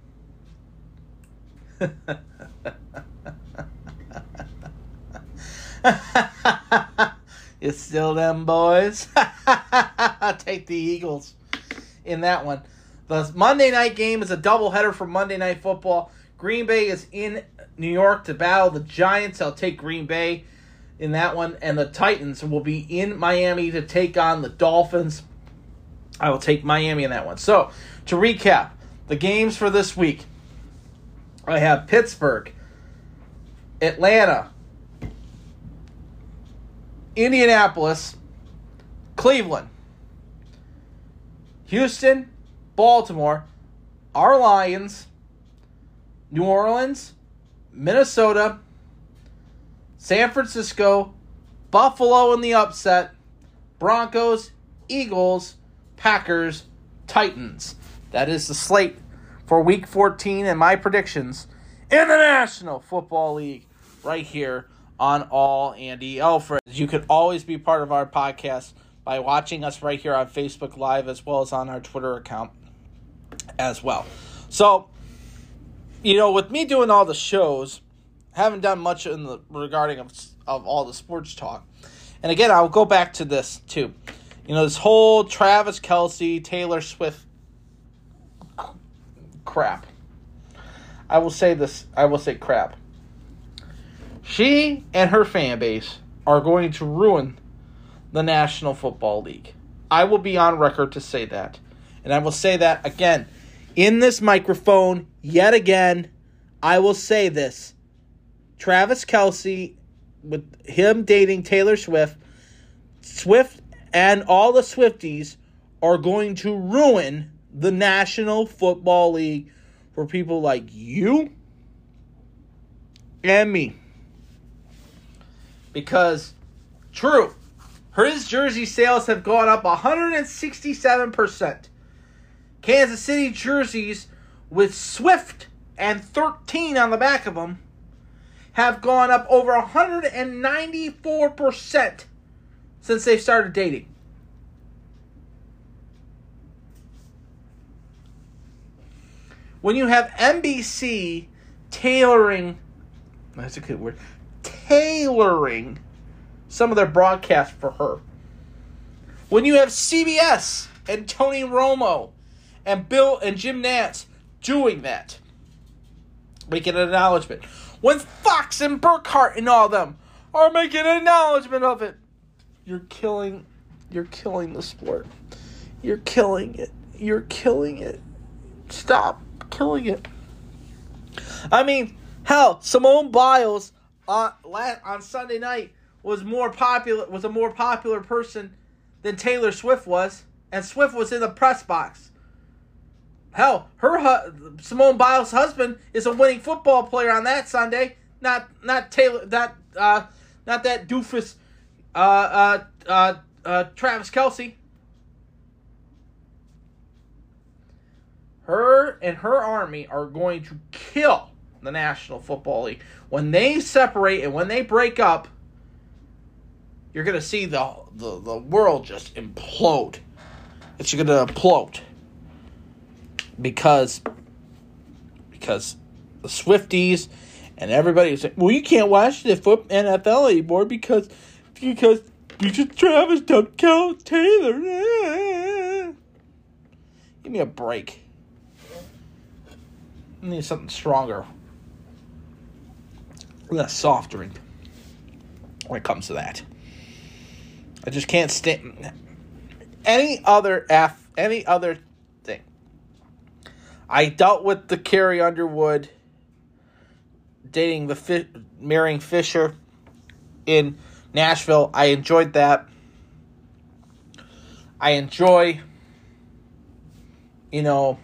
It's still them boys. Take the Eagles in that one. The Monday night game is a doubleheader for Monday Night Football. Green Bay is in New York to battle the Giants. I'll take Green Bay in that one. And the Titans will be in Miami to take on the Dolphins. I will take Miami in that one. So, to recap, the games for this week. I have Pittsburgh, Atlanta, Indianapolis, Cleveland, Houston, Baltimore, our Lions, New Orleans, Minnesota, San Francisco, Buffalo in the upset, Broncos, Eagles, Packers, Titans. That is the slate for Week 14 and my predictions in the National Football League right here on All Andy Alfred. You can always be part of our podcast by watching us right here on Facebook Live as well as on our Twitter account as well. So, with me doing all the shows, haven't done much regarding of all the sports talk. And again, I'll go back to this too. This whole Travis Kelce, Taylor Swift crap. I will say crap. She and her fan base are going to ruin the National Football League. I will be on record to say that. And I will say that again. In this microphone, yet again, I will say this. Travis Kelce, with him dating Taylor Swift and all the Swifties are going to ruin the National Football League for people like you and me. Because, true, his jersey sales have gone up 167%. Kansas City jerseys with Swift and 13 on the back of them have gone up over 194% since they've started dating. When you have NBC tailoring some of their broadcasts for her. When you have CBS and Tony Romo and Bill and Jim Nantz doing that, making an acknowledgement. When Fox and Burkhart and all them are making an acknowledgement of it, you're killing the sport. You're killing it. Stop killing it. I mean, hell, Simone Biles on Sunday night was a more popular person than Taylor Swift was, and Swift was in the press box. Hell, Simone Biles' husband is a winning football player on that Sunday. Not Taylor. Not that doofus. Travis Kelce. Her and her army are going to kill the National Football League. When they separate and when they break up, you're going to see the world just implode. It's going to implode. Because the Swifties and everybody is saying, well, you can't watch the NFL anymore because Travis don't count Taylor. Give me a break. I need something stronger. A soft drink when it comes to that. I just can't stand any other thing. I dealt with the Carrie Underwood marrying Fisher in Nashville. I enjoyed that. I enjoy, the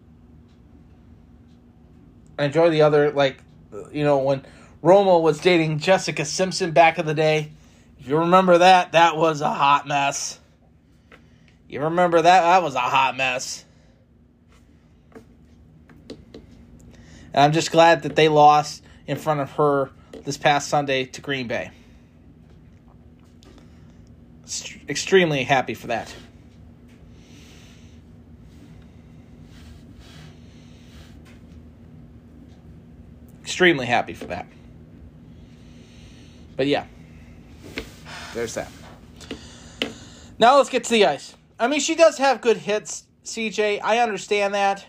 other, when Romo was dating Jessica Simpson back in the day. If you remember that, that was a hot mess. You remember that? That was a hot mess. And I'm just glad that they lost in front of her this past Sunday to Green Bay. Extremely happy for that. Extremely happy for that. But yeah, there's that. Now let's get to the ice. I mean, she does have good hits, CJ. I understand that.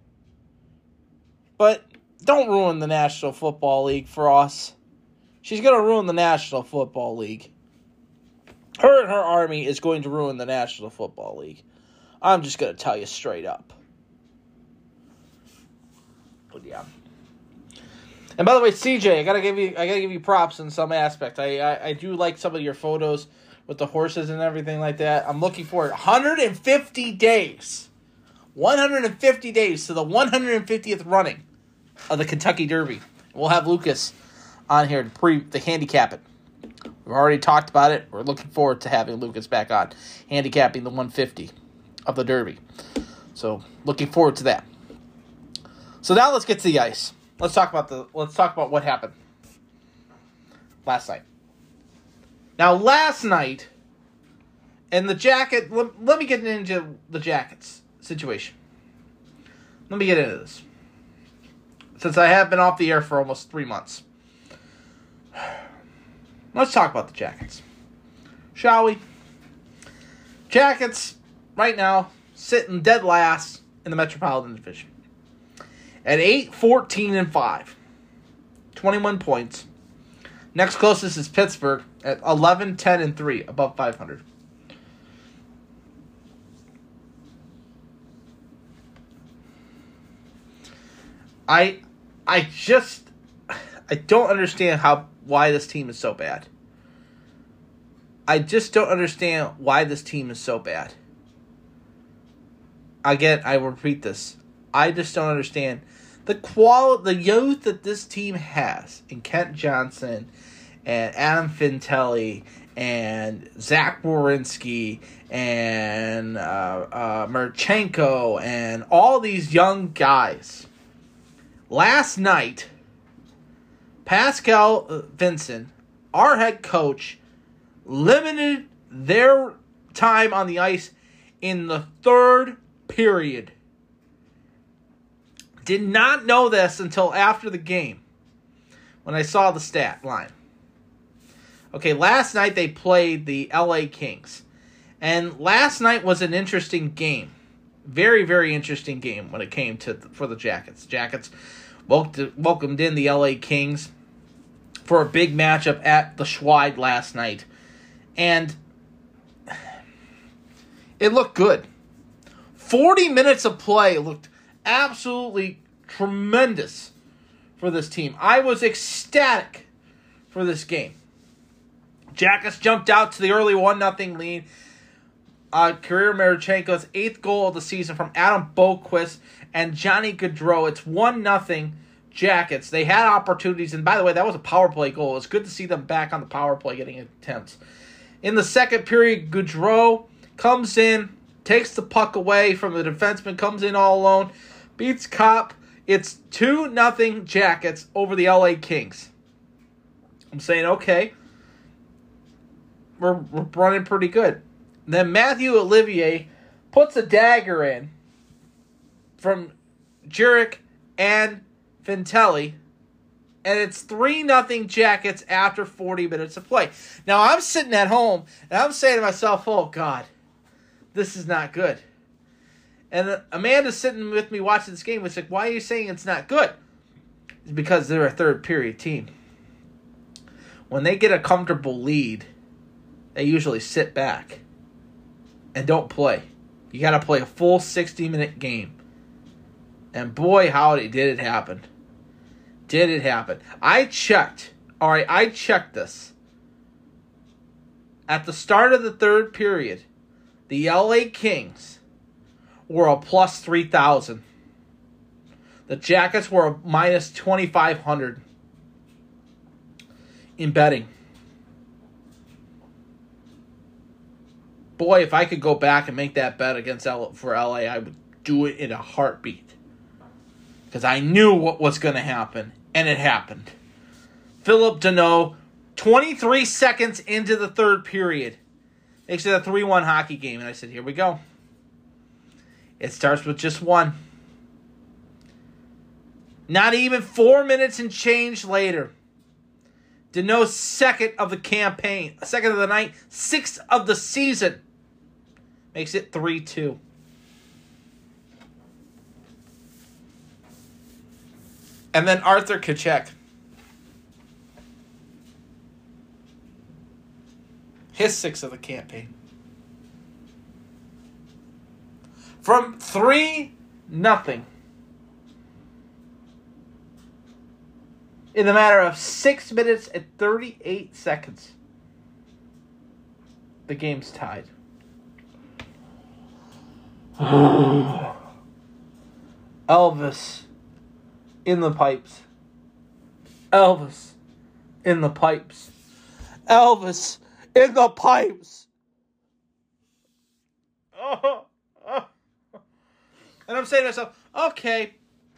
But don't ruin the National Football League for us. She's going to ruin the National Football League. Her and her army is going to ruin the National Football League. I'm just going to tell you straight up. But yeah. And by the way, CJ, I gotta give you props in some aspect. I do like some of your photos with the horses and everything like that. I'm looking forward. 150 days. 150 days to the 150th running of the Kentucky Derby. We'll have Lucas on here to handicap it. We've already talked about it. We're looking forward to having Lucas back on, handicapping the 150 of the Derby. So, looking forward to that. So now let's get to the ice. Let's talk about what happened last night. Now, last night, and the Jacket, let me get into the Jackets situation. Let me get into this. Since I have been off the air for almost 3 months. Let's talk about the Jackets. shall we? Jackets, right now, sitting dead last in the Metropolitan Division. At 8-14-5. 21 points. Next closest is Pittsburgh at 11-10-3, above 500. I don't understand why this team is so bad. I just don't understand why this team is so bad. Again, I repeat this. I just don't understand the youth that this team has in Kent Johnson and Adam Fintelli and Zach Werenski and Marchenko and all these young guys. Last night, Pascal Vincent, our head coach, limited their time on the ice in the third period. Did not know this until after the game when I saw the stat line. Okay, last night they played the LA Kings. And last night was an interesting game. Very, very interesting game when it came for the Jackets. Jackets welcomed in the LA Kings for a big matchup at the Schwide last night. And it looked good. 40 minutes of play looked absolutely tremendous for this team. I was ecstatic for this game. Jackets jumped out to the early 1-0 lead. Kirill Marchenko's 8th goal of the season from Adam Boqvist and Johnny Gaudreau. It's 1-0 Jackets. They had opportunities, and by the way, that was a power play goal. It was good to see them back on the power play getting attempts. In the second period, Gaudreau comes in, takes the puck away from the defenseman, comes in all alone, beats Kopp. It's 2-0 Jackets over the LA Kings. I'm saying, okay, we're running pretty good. Then Matthew Olivier puts a dagger in from Jurek and Fintelli, and it's 3-0 Jackets after 40 minutes of play. Now, I'm sitting at home, and I'm saying to myself, oh, God, this is not good. And Amanda's sitting with me watching this game. It's like, why are you saying it's not good? It's because they're a third-period team. When they get a comfortable lead, they usually sit back and don't play. You got to play a full 60-minute game. And boy, howdy, did it happen. Did it happen. I checked this. At the start of the third period, the LA Kings were a plus 3,000. The Jackets were a minus 2,500 in betting. Boy, if I could go back and make that bet for LA, I would do it in a heartbeat. Because I knew what was going to happen, and it happened. Philip Deneau, 23 seconds into the third period, makes it a 3-1 hockey game. And I said, here we go. It starts with just one. Not even 4 minutes and change later, Deneau's second of the campaign, second of the night, 6th of the season, makes it 3-2. And then Arthur Tkachuk, his 6th of the campaign. From 3-0. In the matter of 6 minutes and 38 seconds, the game's tied. Elvis in the pipes. Elvis in the pipes. Elvis in the pipes. And I'm saying to myself, okay,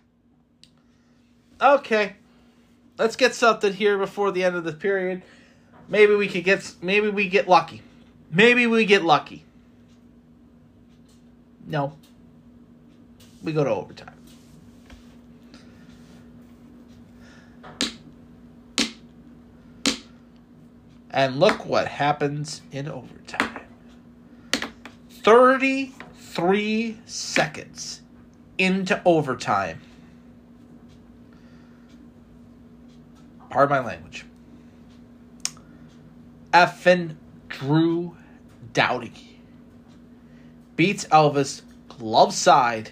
let's get something here before the end of the period. Maybe we get lucky. Maybe we get lucky. No. We go to overtime. And look what happens in overtime. 33 seconds into overtime. Pardon my language. Effing Drew Doughty beats Elvis glove side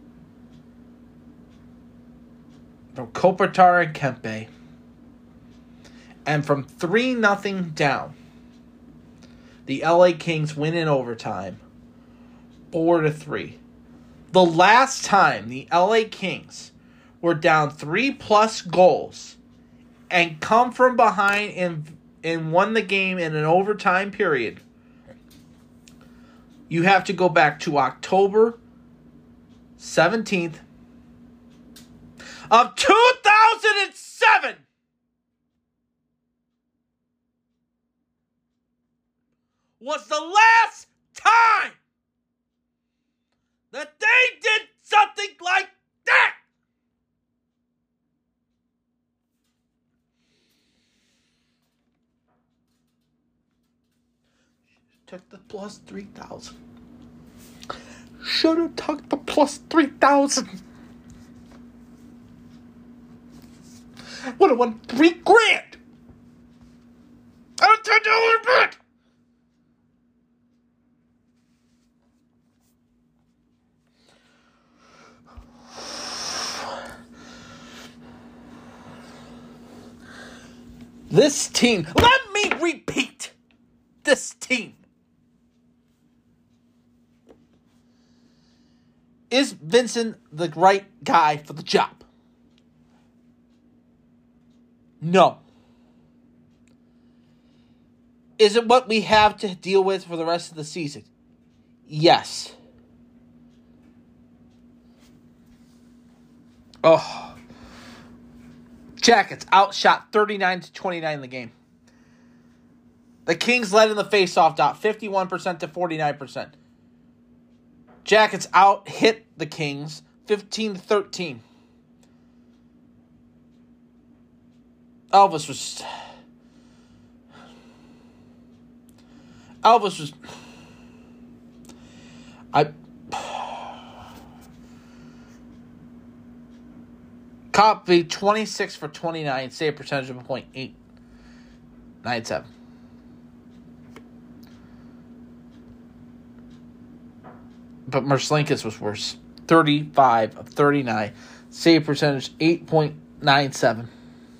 from Kopitar and Kempe. And from 3-0 down, the LA Kings win in overtime, 4-3. The last time the LA Kings were down 3+ goals and come from behind and won the game in an overtime period, you have to go back to October 17th of 2007. Was the last time that they did something like that. Took the plus 3,000. Should have took the plus 3,000. Would have won $3,000. On a $10 bet. This team, let me repeat, this team is Vincent the right guy for the job? No. Is it what we have to deal with for the rest of the season? Yes. Oh. Jackets outshot 39-29 in the game. The Kings led in the faceoff dot 51% to 49%. Jackets out hit the Kings 15-13. Elvis was Copy 26 for 29, save percentage of .897. But Merzlikins was worse. 35 of 39, save percentage 8.97.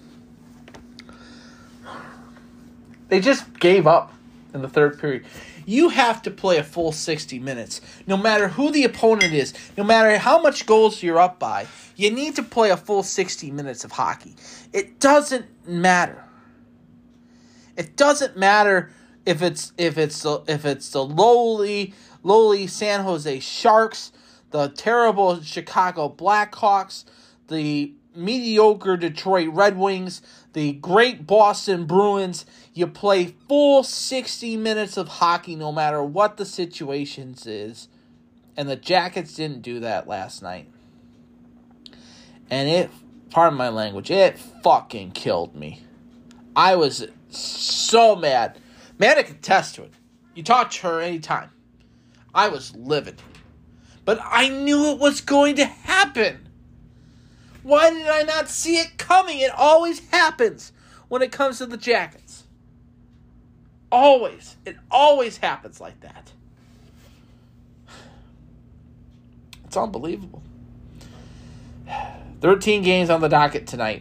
They just gave up in the third period. You have to play a full 60 minutes. No matter who the opponent is, no matter how much goals you're up by, you need to play a full 60 minutes of hockey. It doesn't matter. It doesn't matter if it's the lowly San Jose Sharks, the terrible Chicago Blackhawks, the mediocre Detroit Red Wings, the great Boston Bruins. You play full 60 minutes of hockey no matter what the situations is. And the Jackets didn't do that last night. And it, pardon my language, it fucking killed me. I was so mad. Amanda can attest to it. You talk to her anytime. I was livid. But I knew it was going to happen. Why did I not see it coming? It always happens when it comes to the Jackets. Always. It always happens like that. It's unbelievable. 13 games on the docket tonight.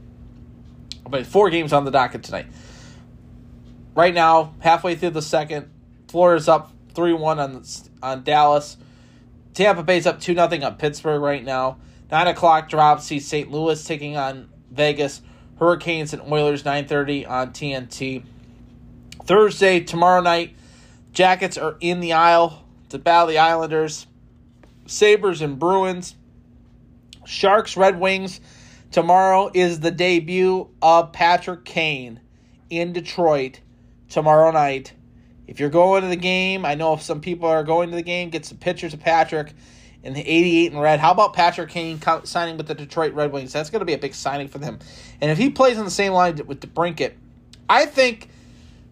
4 games on the docket tonight. Right now, halfway through the second, Florida's up 3-1 on Dallas. Tampa Bay's up 2-0 on Pittsburgh right now. 9 o'clock drop sees St. Louis taking on Vegas. Hurricanes and Oilers 9:30 on TNT. Thursday, tomorrow night, Jackets are in the Isle to battle the Islanders. Sabres and Bruins. Sharks, Red Wings. Tomorrow is the debut of Patrick Kane in Detroit tomorrow night. If you're going to the game, I know if some people are going to the game, get some pictures of Patrick in the 88 in red. How about Patrick Kane signing with the Detroit Red Wings? That's going to be a big signing for them. And if he plays on the same line with DeBrincat, I think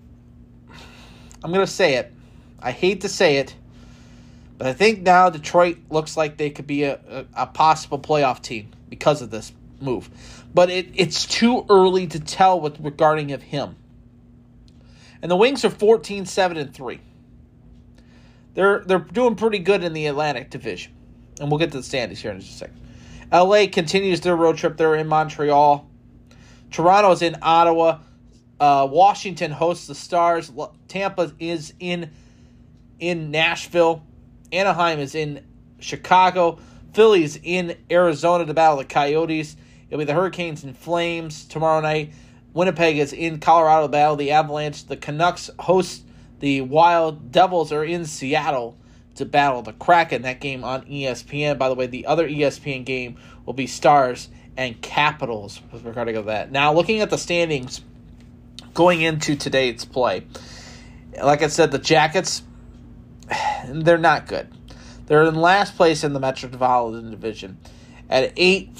I'm going to say it. I hate to say it, but I think now Detroit looks like they could be a possible playoff team because of this move. But it's too early to tell regarding of him. And the Wings are 14-7-3. They're doing pretty good in the Atlantic Division. And we'll get to the standings here in just a second. LA continues their road trip. They're in Montreal. Toronto is in Ottawa. Washington hosts the Stars. Tampa is in Nashville. Anaheim is in Chicago. Philly's in Arizona to battle the Coyotes. It'll be the Hurricanes and Flames tomorrow night. Winnipeg is in Colorado to battle the Avalanche. The Canucks host the Wild. Devils are in Seattle to battle the Kraken. That game on ESPN. By the way, the other ESPN game will be Stars and Capitals with regard to that. Now, looking at the standings going into today's play, like I said, the Jackets, they're not good. They're in last place in the Metropolitan Division at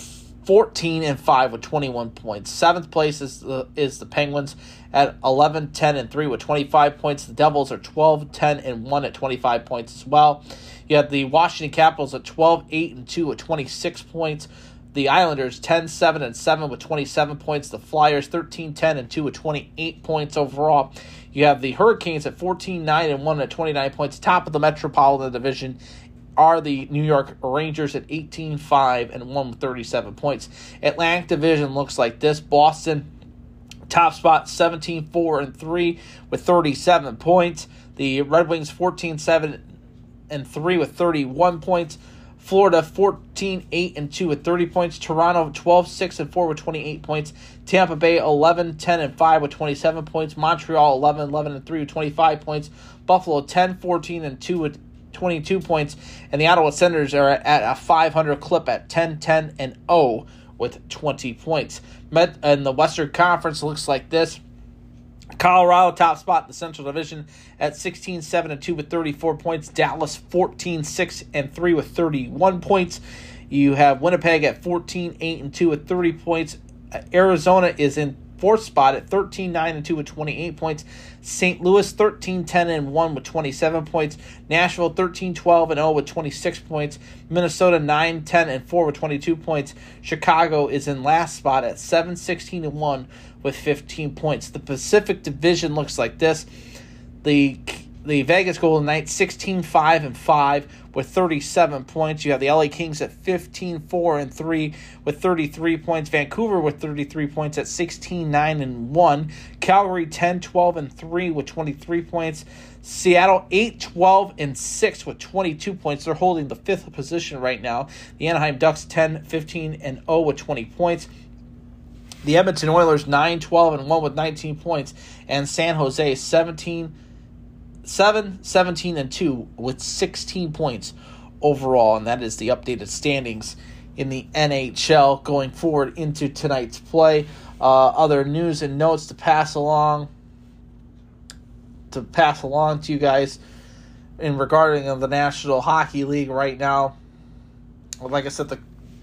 8-14-5 with 21 points. Seventh place is the Penguins at 11-10-3 with 25 points. The Devils are 12-10-1 at 25 points as well. You have the Washington Capitals at 12-8-2 with 26 points. The Islanders 10-7-7 with 27 points. The Flyers 13-10-2 with 28 points overall. You have the Hurricanes at 14-9-1 at 29 points. Top of the Metropolitan Division are the New York Rangers at 18-5-1 with 37 points. Atlantic Division looks like this. Boston, top spot, 17-4-3 with 37 points. The Red Wings 14-7-3 with 31 points. Florida 14-8-2 with 30 points. Toronto 12-6-4 with 28 points. Tampa Bay 11-10-5 with 27 points. Montreal 11-11-3 with 25 points. Buffalo 10-14-2 with 22 points. And the Ottawa Senators are at a 500 clip at 10-10-0 with 20 points. And the Western Conference looks like this. Colorado, top spot in the Central Division at 16-7-2 with 34 points. Dallas 14-6-3 with 31 points. You have Winnipeg at 14-8-2 with 30 points. Arizona is in fourth spot at 13-9-2 with 28 points. St. Louis 13-10-1 with 27 points. Nashville 13-12-0 with 26 points. Minnesota 9-10-4 with 22 points. Chicago is in last spot at 7-16-1 with 15 points. The Pacific Division looks like this. The Vegas Golden Knights 16-5-5 with 37 points. You have the LA Kings at 15-4-3 with 33 points. Vancouver with 33 points at 16-9-1. Calgary 10-12-3 with 23 points. Seattle 8-12-6 with 22 points. They're holding the fifth position right now. The Anaheim Ducks 10-15-0 with 20 points. The Edmonton Oilers 9-12-1 with 19 points. And San Jose 17-2 with 16 points overall. And that is the updated standings in the NHL going forward into tonight's play. Other news and notes to pass along to you guys in regarding of the National Hockey League right now. Like I said, the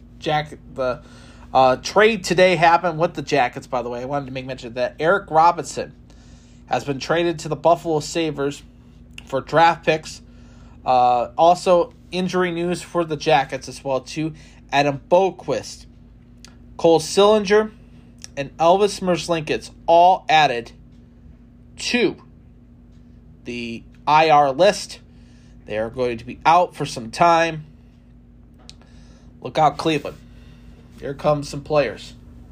trade today happened with the Jackets, by the way. I wanted to make mention of that. Eric Robinson has been traded to the Buffalo Sabres for draft picks. Also, injury news for the Jackets as well, too. Adam Boqvist, Cole Sillinger, and Elvis Merzlikins all added to the IR list. They are going to be out for some time. Look out, Cleveland. Here comes some players.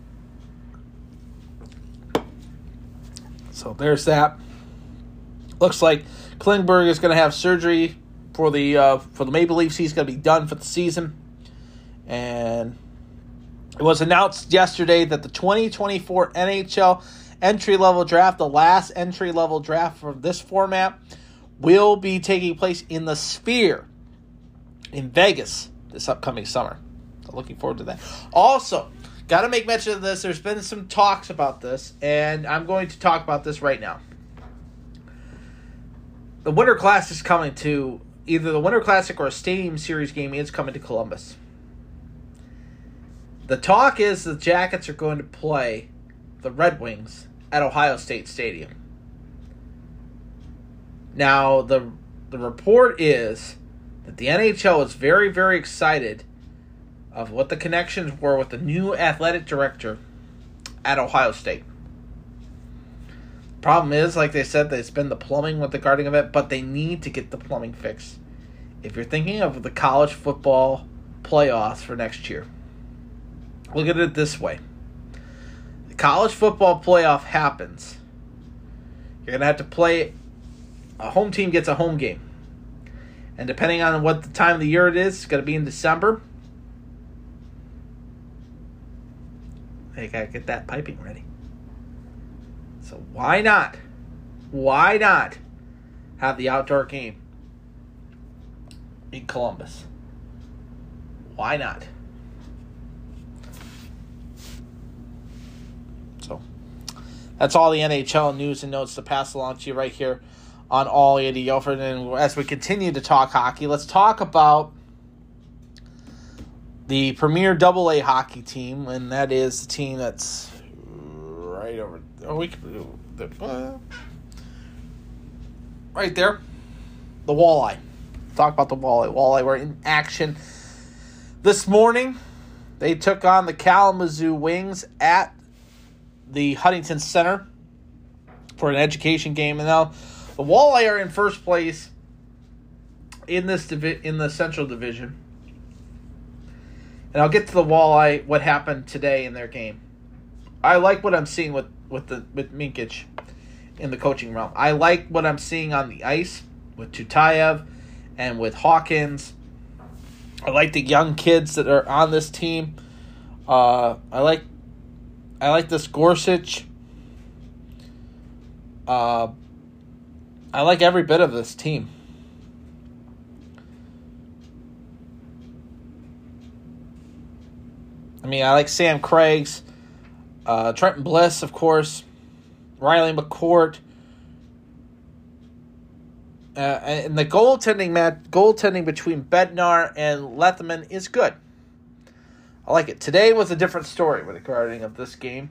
So there's that. Looks like Klingberg is going to have surgery for the Maple Leafs. He's going to be done for the season. And it was announced yesterday that the 2024 NHL entry-level draft, the last entry-level draft for this format, will be taking place in the Sphere in Vegas this upcoming summer. So looking forward to that. Also, got to make mention of this. There's been some talks about this, and I'm going to talk about this right now. The Winter Classic is coming to, either the Winter Classic or a Stadium Series game is coming to Columbus. The talk is the Jackets are going to play the Red Wings at Ohio State Stadium. Now, the report is that the NHL is very, very excited of what the connections were with the new athletic director at Ohio State. Problem is, like they said, it's been the plumbing with the guarding of it, but they need to get the plumbing fixed. If you're thinking of the college football playoffs for next year, look at it this way. The college football playoff happens. You're going to have to play, a home team gets a home game. And depending on what the time of the year it is, it's going to be in December. They got to get that piping ready. So why not? Why not have the outdoor game in Columbus? Why not? So that's all the NHL news and notes to pass along to you right here on All Andy Yelford. And as we continue to talk hockey, let's talk about the premier AA hockey team, and that is the team that's right over. Right there, the Walleye. Talk about the Walleye. Walleye were in action this morning. They took on the Kalamazoo Wings at the Huntington Center for an education game, and now the Walleye are in first place in this in the Central Division. And I'll get to the Walleye, what happened today in their game. I like what I'm seeing with Minkic in the coaching realm. I like what I'm seeing on the ice with Tutayev and with Hawkins. I like the young kids that are on this team. I like this Gorsuch. I like every bit of this team. I mean, I like Sam Craigs, Trenton Bliss, of course, Riley McCourt, and the goaltending between Bednar and Lethman is good. I like it. Today was a different story regarding of this game,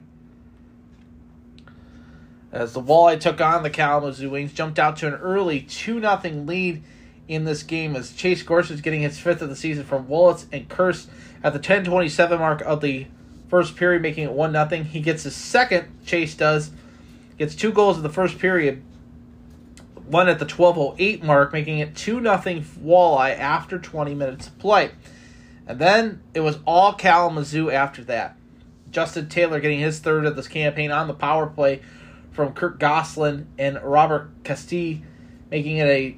as the Walleye took on the Kalamazoo Wings, jumped out to an early 2-0 lead in this game as Chase Gorsuch getting his 5th of the season from Willits and Kurse at the 10:27 mark of the first period, making it 1-0. He gets his second, Chase does, gets 2 goals in the first period, one at the 12:08 mark, making it 2-0 Walleye after 20 minutes of play. And then it was all Kalamazoo after that. Justin Taylor getting his 3rd of this campaign on the power play from Kirk Goslin and Robert Castille, making it a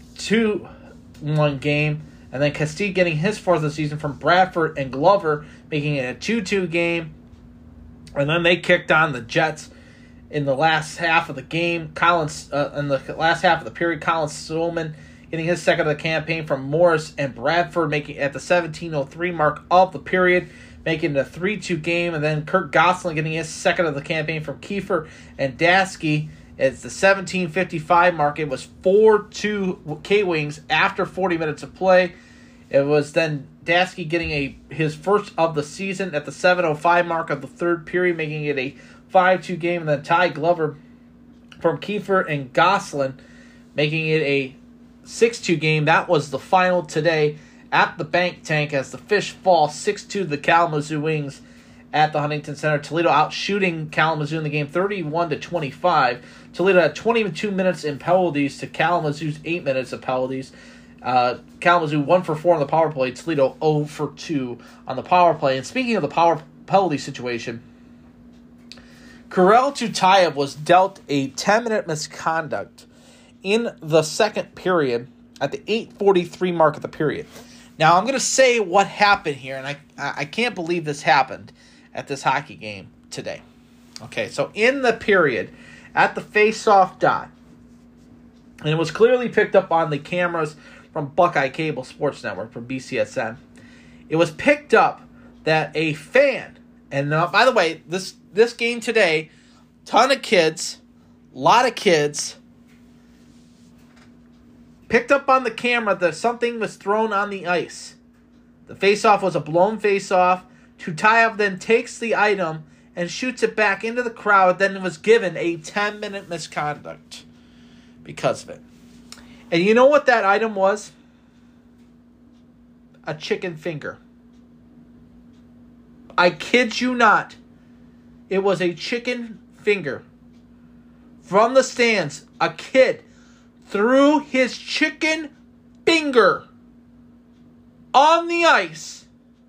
2-1 game. And then Castille getting his 4th of the season from Bradford and Glover, making it a 2-2 game. And then they kicked on the Jets in the last half of the game. In the last half of the period, Colin Stillman getting his 2nd of the campaign from Morris and Bradford, making it at the 17:03 mark of the period, making it a 3-2 game. And then Kirk Goslin getting his 2nd of the campaign from Kiefer and Dasky. It's the 17:55 mark. It was 4-2 K-Wings after 40 minutes of play. It was then Dasky getting his 1st of the season at the 7:05 mark of the 3rd period, making it a 5-2 game. And then Ty Glover from Kiefer and Goslin, making it a 6-2 game. That was the final today at the Bank Tank as the Fish fall 6-2 to the Kalamazoo Wings at the Huntington Center. Toledo out shooting Kalamazoo in the game 31-25. Toledo had 22 minutes in penalties to Kalamazoo's 8 minutes of penalties. Kalamazoo 1 for 4 on the power play. Toledo 0 for 2 on the power play. And speaking of the power penalty situation, Karel Tutayev was dealt a 10-minute misconduct in the second period at the 8:43 mark of the period. Now, I'm going to say what happened here, and I can't believe this happened at this hockey game today. Okay, so in the period, at the face-off dot, and it was clearly picked up on the cameras from Buckeye Cable Sports Network, from BCSN, it was picked up that a fan, and by the way, this game today, ton of kids, lot of kids, picked up on the camera that something was thrown on the ice. The face-off was a blown face-off. Tutayev then takes the item and shoots it back into the crowd, then was given a 10-minute misconduct because of it. And you know what that item was? A chicken finger. I kid you not. It was a chicken finger. From the stands, a kid threw his chicken finger on the ice.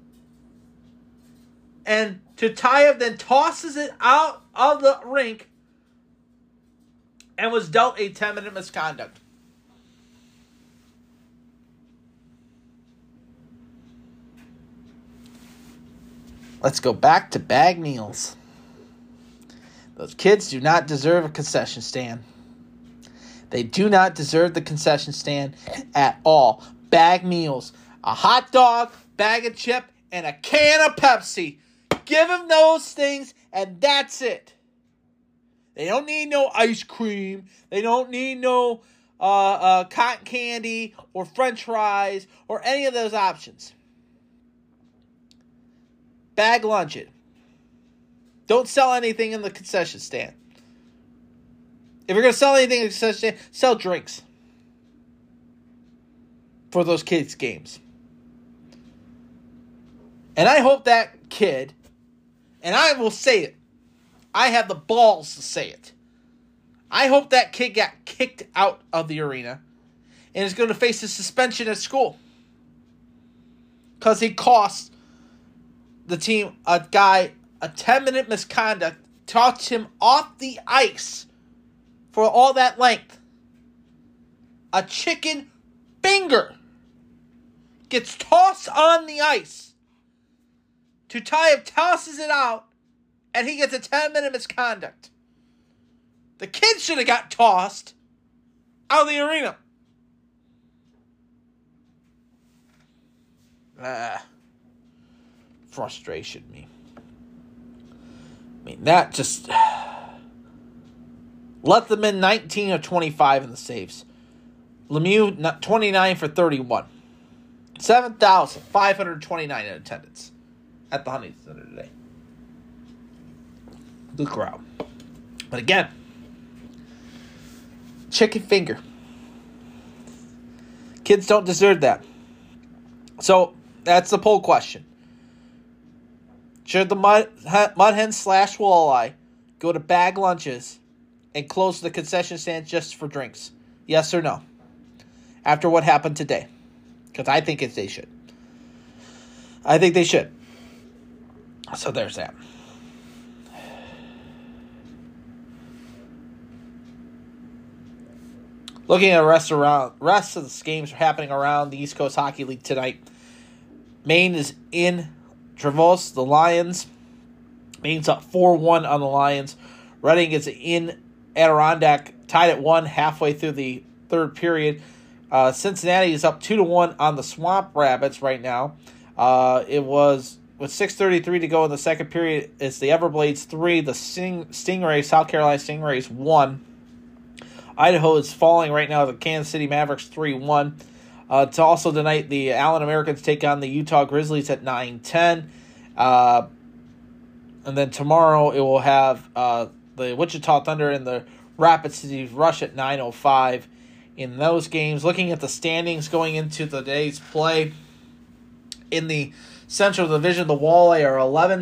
And Tutayev then tosses it out of the rink and was dealt a 10-minute misconduct. Let's go back to bag meals. Those kids do not deserve a concession stand. They do not deserve the concession stand at all. Bag meals. A hot dog, bag of chip, and a can of Pepsi. Give them those things, and that's it. They don't need no ice cream. They don't need no cotton candy or French fries or any of those options. Bag lunch it. Don't sell anything in the concession stand. If you're going to sell anything in the concession stand, sell drinks for those kids' games. And I hope that kid, and I will say it, I have the balls to say it, I hope that kid got kicked out of the arena and is going to face a suspension at school. Because he cost the team, a 10-minute misconduct, touched him off the ice for all that length. A chicken finger gets tossed on the ice. Tutayev tosses it out, and he gets a 10-minute misconduct. The kid should have got tossed out of the arena. Frustration me. I mean, that just... Let them in 19 or 25 in the saves. Lemieux, 29 for 31. 7,529 in attendance at the Huntington Center today. Good crowd. But again, chicken finger. Kids don't deserve that. So, that's the poll question. Should the Mud Hen / Walleye go to bag lunches and close the concession stand just for drinks? Yes or no? After what happened today. Because I think they should. I think they should. So there's that. Looking at the rest of the games happening around the East Coast Hockey League tonight. Maine is in Traverse, the Lions. Maine's up 4-1 on the Lions. Reading is in Adirondack, tied at 1 halfway through the third period. Cincinnati is up 2-1 on the Swamp Rabbits right now. It was with 6:33 to go in the second period. It's the Everblades 3, the Stingrays, South Carolina Stingrays 1. Idaho is falling right now. The Kansas City Mavericks 3-1. It's also tonight the Allen Americans take on the Utah Grizzlies at 9:10. And then tomorrow it will have the Wichita Thunder and the Rapid City Rush at 9:05 in those games. Looking at the standings going into today's play, in the Central Division, the Walleye are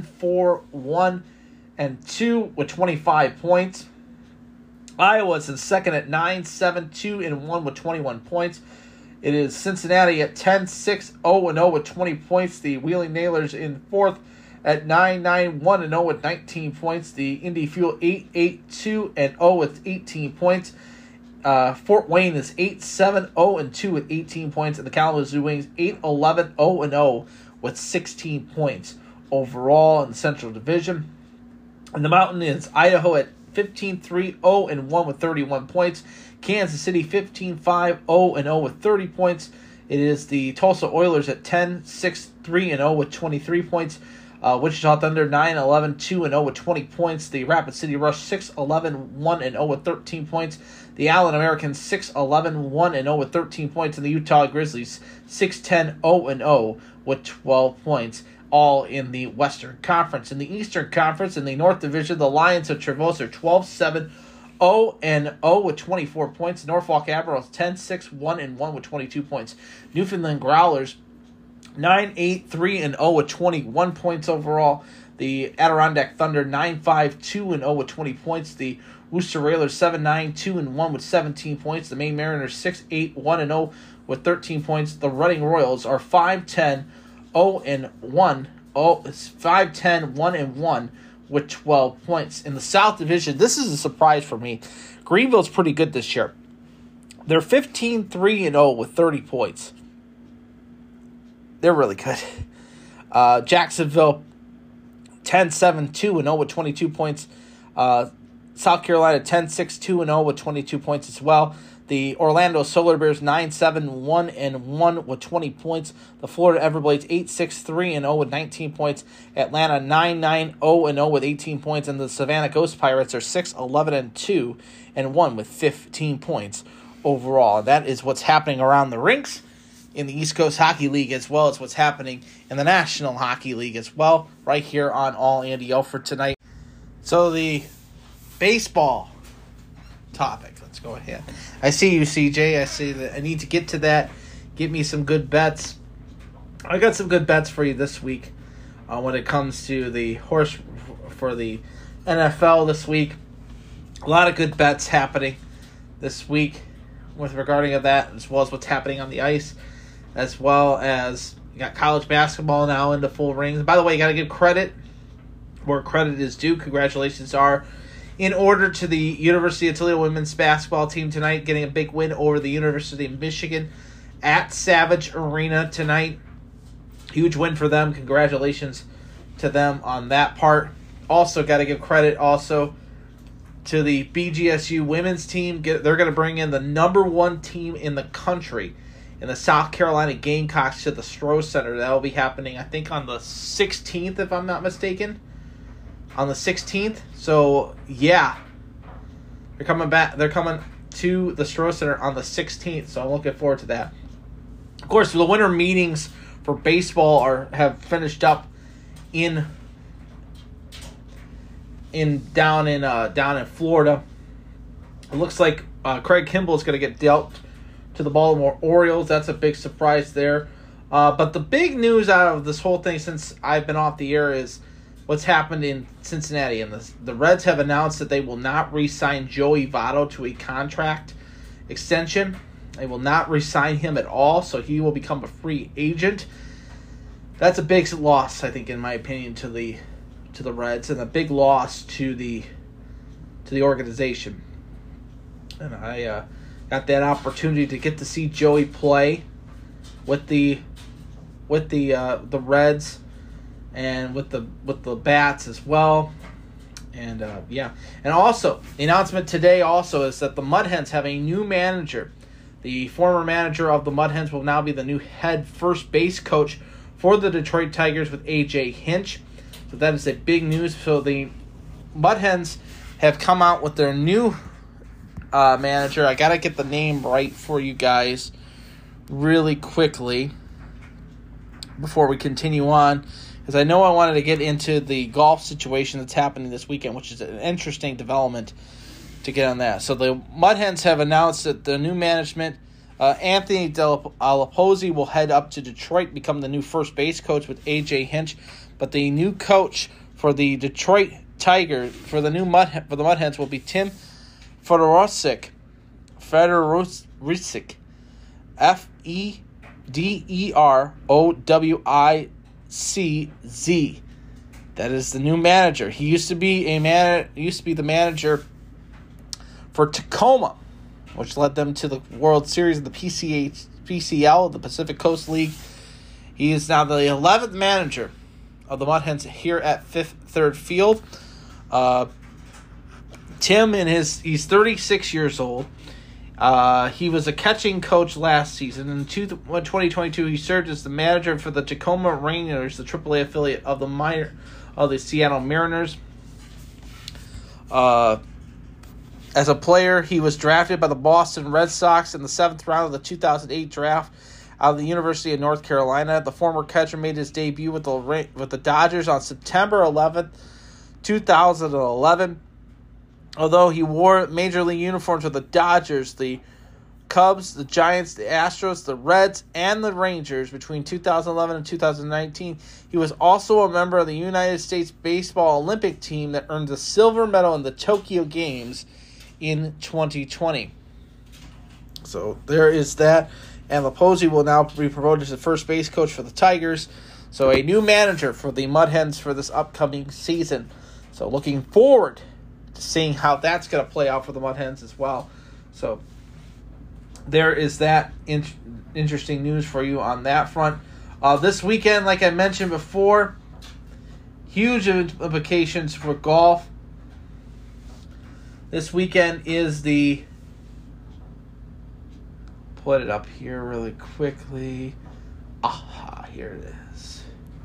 11-4-1-2 with 25 points. Iowa's in second at 9-7-2-1 with 21 points. It is Cincinnati at 10-6-0-0 with 20 points. The Wheeling Nailers in fourth at 9-9-1-0 with 19 points. The Indy Fuel 8-8-2-0 with 18 points. Fort Wayne is 8-7-0-2 with 18 points. And the Kalamazoo Wings 8-11-0-0 with 16 points overall in the Central Division. And the Mountain is Idaho at 15-3-0-1 with 31 points. Kansas City 15-5-0-0 with 30 points. It is the Tulsa Oilers at 10-6-3-0 with 23 points. Wichita Thunder 9-11-2-0 with 20 points. The Rapid City Rush 6-11-1-0 with 13 points. The Allen Americans 6-11-1-0 with 13 points. And the Utah Grizzlies 6-10-0-0 with 12 points. All in the Western Conference. In the Eastern Conference, in the North Division, the Lions of Traverse are 12-7-0-1 0-0 with 24 points. Norfolk Admirals 10-6-1-1 with 22 points. Newfoundland Growlers 9-8-3-0 with 21 points overall. The Adirondack Thunder 9-5-2-0 with 20 points. The Worcester Railers 7-9-2-1 with 17 points. The Maine Mariners 6-8-1-0 with 13 points. The Reading Royals are 5-10-0-1. 5-10-1-1 with 12 points. In the South Division, this is a surprise for me. Greenville's pretty good this year. They're 15-3-0 with 30 points. They're really good. Jacksonville 10-7-2-0 with 22 points. South Carolina 10-6-2-0 with 22 points as well. The Orlando Solar Bears 9-7-1-1 with 20 points. The Florida Everblades 8-6-3-0 with 19 points. Atlanta 9-9-0-0 with 18 points. And the Savannah Ghost Pirates are 6-11-2-1 with 15 points overall. That is what's happening around the rinks in the East Coast Hockey League, as well as what's happening in the National Hockey League as well, right here on All Andy Elford tonight. So the baseball topic. Let's go ahead. I see you, CJ. I see that I need to get to that. Get me some good bets. I got some good bets for you this week when it comes to the horse for the NFL this week. A lot of good bets happening this week with regarding of that, as well as what's happening on the ice, as well as you got college basketball now into full rings. By the way, you got to give credit where credit is due. Congratulations are in order to the University of Toledo women's basketball team tonight, getting a big win over the University of Michigan at Savage Arena tonight. Huge win for them. Congratulations to them on that part. Also, got to give credit also to the BGSU women's team. They're going to bring in the number one team in the country in the South Carolina Gamecocks to the Stroh Center. That will be happening, I think, on the 16th, if I'm not mistaken. On the 16th. So, yeah. They're coming back. They're coming to the Stroh Center on the 16th. So, I'm looking forward to that. Of course, the winter meetings for baseball have finished up down in Florida. It looks like Craig Kimbrell is going to get dealt to the Baltimore Orioles. That's a big surprise there. But the big news out of this whole thing since I've been off the air is what's happened in Cincinnati. And the Reds have announced that they will not re-sign Joey Votto to a contract extension. They will not re-sign him at all, so he will become a free agent. That's a big loss, I think, in my opinion, to the Reds, and a big loss to the organization. And I got that opportunity to get to see Joey play with the Reds and with the bats as well. And and also the announcement today also is that the Mud Hens have a new manager. The former manager of the Mud Hens will now be the new head first base coach for the Detroit Tigers with A.J. Hinch. So that is a big news. So the Mud Hens have come out with their new manager. I got to get the name right for you guys really quickly before we continue on, because I know I wanted to get into the golf situation that's happening this weekend, which is an interesting development to get on that. So the Mud Hens have announced that the new management, Anthony Delaposi, will head up to Detroit, become the new first base coach with A.J. Hinch. But the new coach for the Detroit Tigers, for the Mud Hens, will be Tim Fedorowicz. Federowicz. That is the new manager. He used to be the manager for Tacoma, which led them to the World Series of the PCL, the Pacific Coast League. He is now the 11th manager of the Mud Hens here at Fifth Third Field. Tim, he's 36 years old. He was a catching coach last season. In 2022, he served as the manager for the Tacoma Rainiers, the AAA affiliate of the Seattle Mariners. As a player, he was drafted by the Boston Red Sox in the 7th round of the 2008 draft out of the University of North Carolina. The former catcher made his debut with the Dodgers on September 11th, 2011. although he wore Major League uniforms with the Dodgers, the Cubs, the Giants, the Astros, the Reds, and the Rangers between 2011 and 2019. He was also a member of the United States Baseball Olympic team that earned the silver medal in the Tokyo Games in 2020. So there is that. And Lopozzi will now be promoted to first base coach for the Tigers. So a new manager for the Mud Hens for this upcoming season. So looking forward to seeing how that's going to play out for the Mud Hens as well. So there is that interesting news for you on that front. This weekend, like I mentioned before, huge implications for golf. This weekend is the... Put it up here really quickly. Aha, here it is.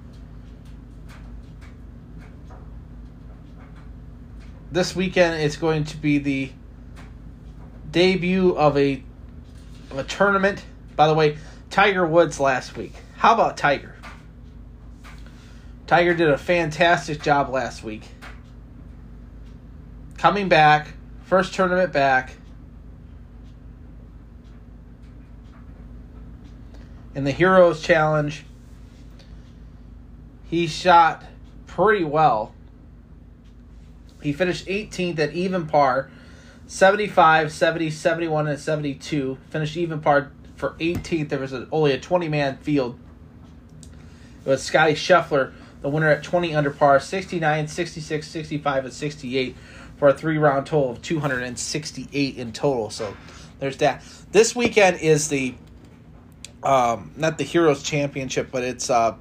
This weekend it's going to be the debut of a tournament. By the way, Tiger Woods last week. How about Tiger? Tiger did a fantastic job last week. Coming back, first tournament back. In the Heroes Challenge, he shot pretty well. He finished 18th at even par, 75, 70, 71, and 72. Finished even par for 18th. There was only a 20-man field. It was Scotty Scheffler, the winner at 20 under par, 69, 66, 65, and 68 for a 3-round total of 268 in total. So there's that. This weekend is the not the Heroes Championship, but it's a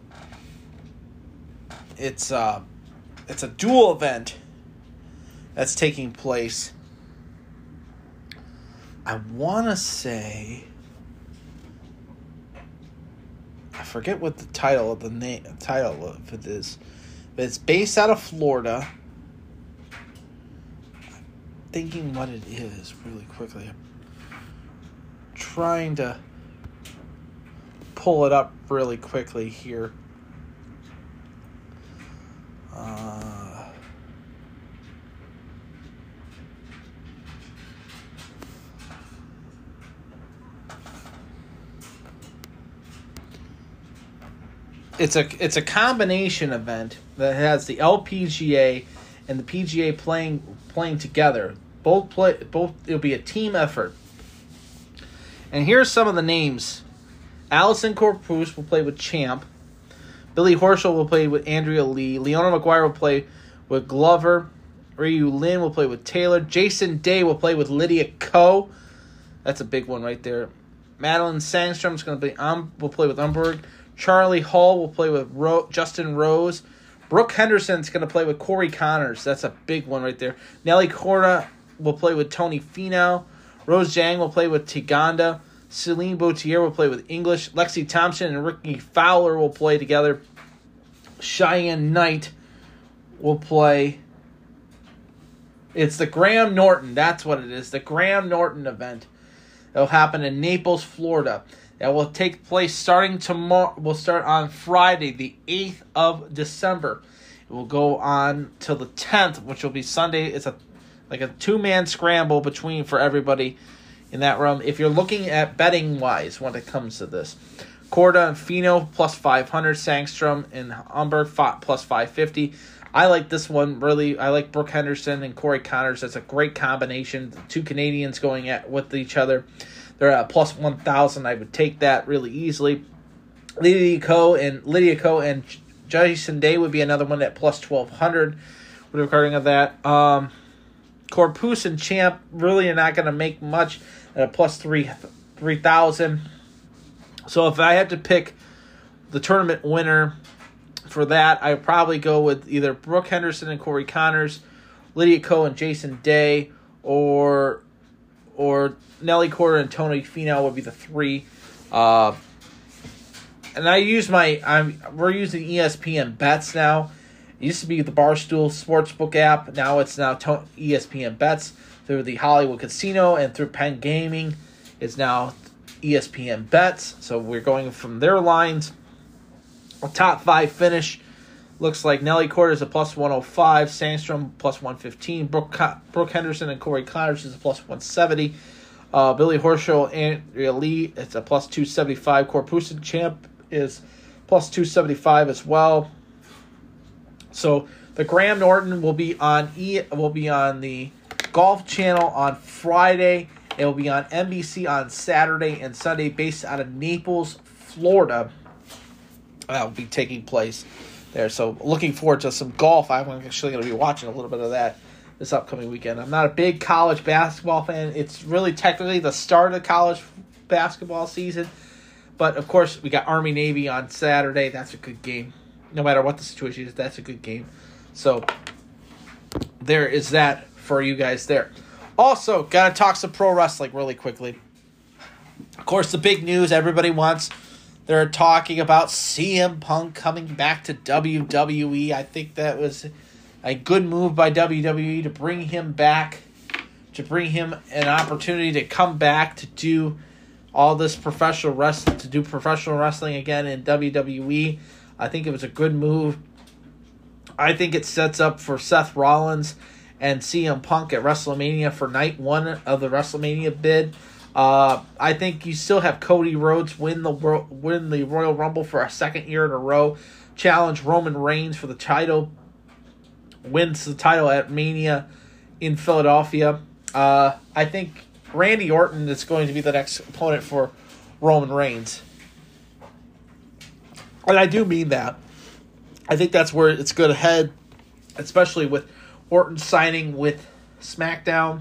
dual event that's taking place. I want to say, I forget what the title of it is, but it's based out of Florida. I'm thinking what it is really quickly. I'm trying to pull it up really quickly here. It's a combination event that has the LPGA and the PGA playing together. Both it'll be a team effort. And here's some of the names. Allison Corpus will play with Champ. Billy Horschel will play with Andrea Lee. Leona McGuire will play with Glover. Ryu Lin will play with Taylor. Jason Day will play with Lydia Ko. That's a big one right there. Madeline Sangstrom is going to will play with Umberg. Charlie Hall will play with Justin Rose. Brooke Henderson is going to play with Corey Connors. That's a big one right there. Nelly Corda will play with Tony Finau. Rose Zhang will play with Tiganda. Celine Bautier will play with English. Lexi Thompson and Ricky Fowler will play together. Cheyenne Knight will play. It's the Graham Norton. That's what it is. The Graham Norton event. It will happen in Naples, Florida. That will take place starting tomorrow. Will start on Friday, the 8th of December. It will go on till the 10th, which will be Sunday. It's like a 2-man scramble for everybody in that room. If you're looking at betting wise when it comes to this, Corda and Finau plus 500, Sangstrom and Umberg plus 550. I like this one really. I like Brooke Henderson and Corey Connors. That's a great combination. The two Canadians going with each other. They're at plus 1,000. I would take that really easily. Lydia Ko and Jason Day would be another one at plus 1,200. Regarding of that, Corpus and Champ really are not going to make much at a plus 3,000. So if I had to pick the tournament winner for that, I would probably go with either Brooke Henderson and Corey Connors, Lydia Ko and Jason Day, or Nelly Corda and Tony Finau would be the 3. And I use we're using ESPN Bets now. It used to be the Barstool Sportsbook app. Now it's ESPN Bets through the Hollywood Casino and through Penn Gaming. It's now ESPN Bets. So we're going from their lines. A top 5 finish. Looks like Nelly Court is a plus 105, Sandstrom plus 115, Brooke Henderson and Corey Connors is a plus 170, Billy Horschel, Andrea Lee, it's a plus 275, Corpustin Champ is plus 275 as well. So the Graham Norton will be on the Golf Channel on Friday. It will be on NBC on Saturday and Sunday, based out of Naples, Florida. That will be taking place there. So looking forward to some golf. I'm actually going to be watching a little bit of that this upcoming weekend. I'm not a big college basketball fan. It's really technically the start of college basketball season. But, of course, we got Army-Navy on Saturday. That's a good game. No matter what the situation is, that's a good game. So there is that for you guys there. Also, got to talk some pro wrestling really quickly. Of course, the big news everybody wants, they're talking about CM Punk coming back to WWE. I think that was a good move by WWE to bring him back, to bring him an opportunity to come back to do all this professional wrestling again in WWE. I think it was a good move. I think it sets up for Seth Rollins and CM Punk at WrestleMania for night one of the WrestleMania bid. I think you still have Cody Rhodes win the Royal Rumble for a second year in a row, challenge Roman Reigns for the title, wins the title at Mania in Philadelphia. I think Randy Orton is going to be the next opponent for Roman Reigns. And I do mean that. I think that's where it's going to head, especially with Orton signing with SmackDown.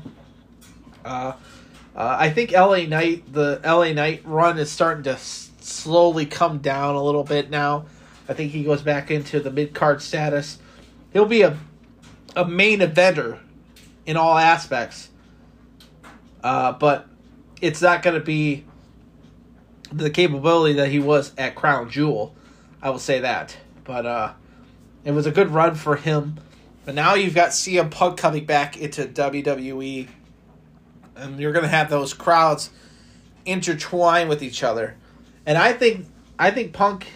I think the LA Knight run is starting to slowly come down a little bit now. I think he goes back into the mid-card status. He'll be a main eventer in all aspects. But it's not going to be the capability that he was at Crown Jewel. I will say that. But it was a good run for him. But now you've got CM Punk coming back into WWE. And you're going to have those crowds intertwine with each other. And I think Punk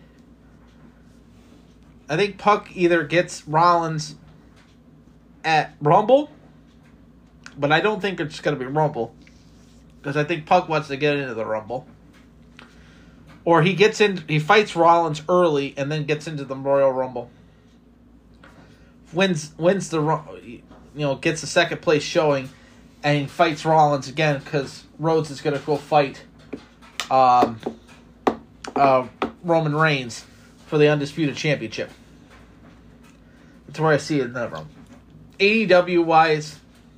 either gets Rollins at Rumble, but I don't think it's going to be Rumble, because I think Punk wants to get into the Rumble. Or he fights Rollins early and then gets into the Royal Rumble. Wins gets the second place showing, and he fights Rollins again because Rhodes is going to go fight Roman Reigns for the Undisputed Championship. That's where I see it in that room. AEW-wise,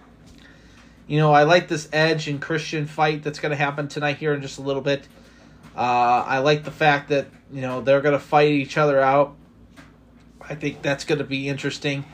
I like this Edge and Christian fight that's going to happen tonight here in just a little bit. I like the fact that, they're going to fight each other out. I think that's going to be interesting.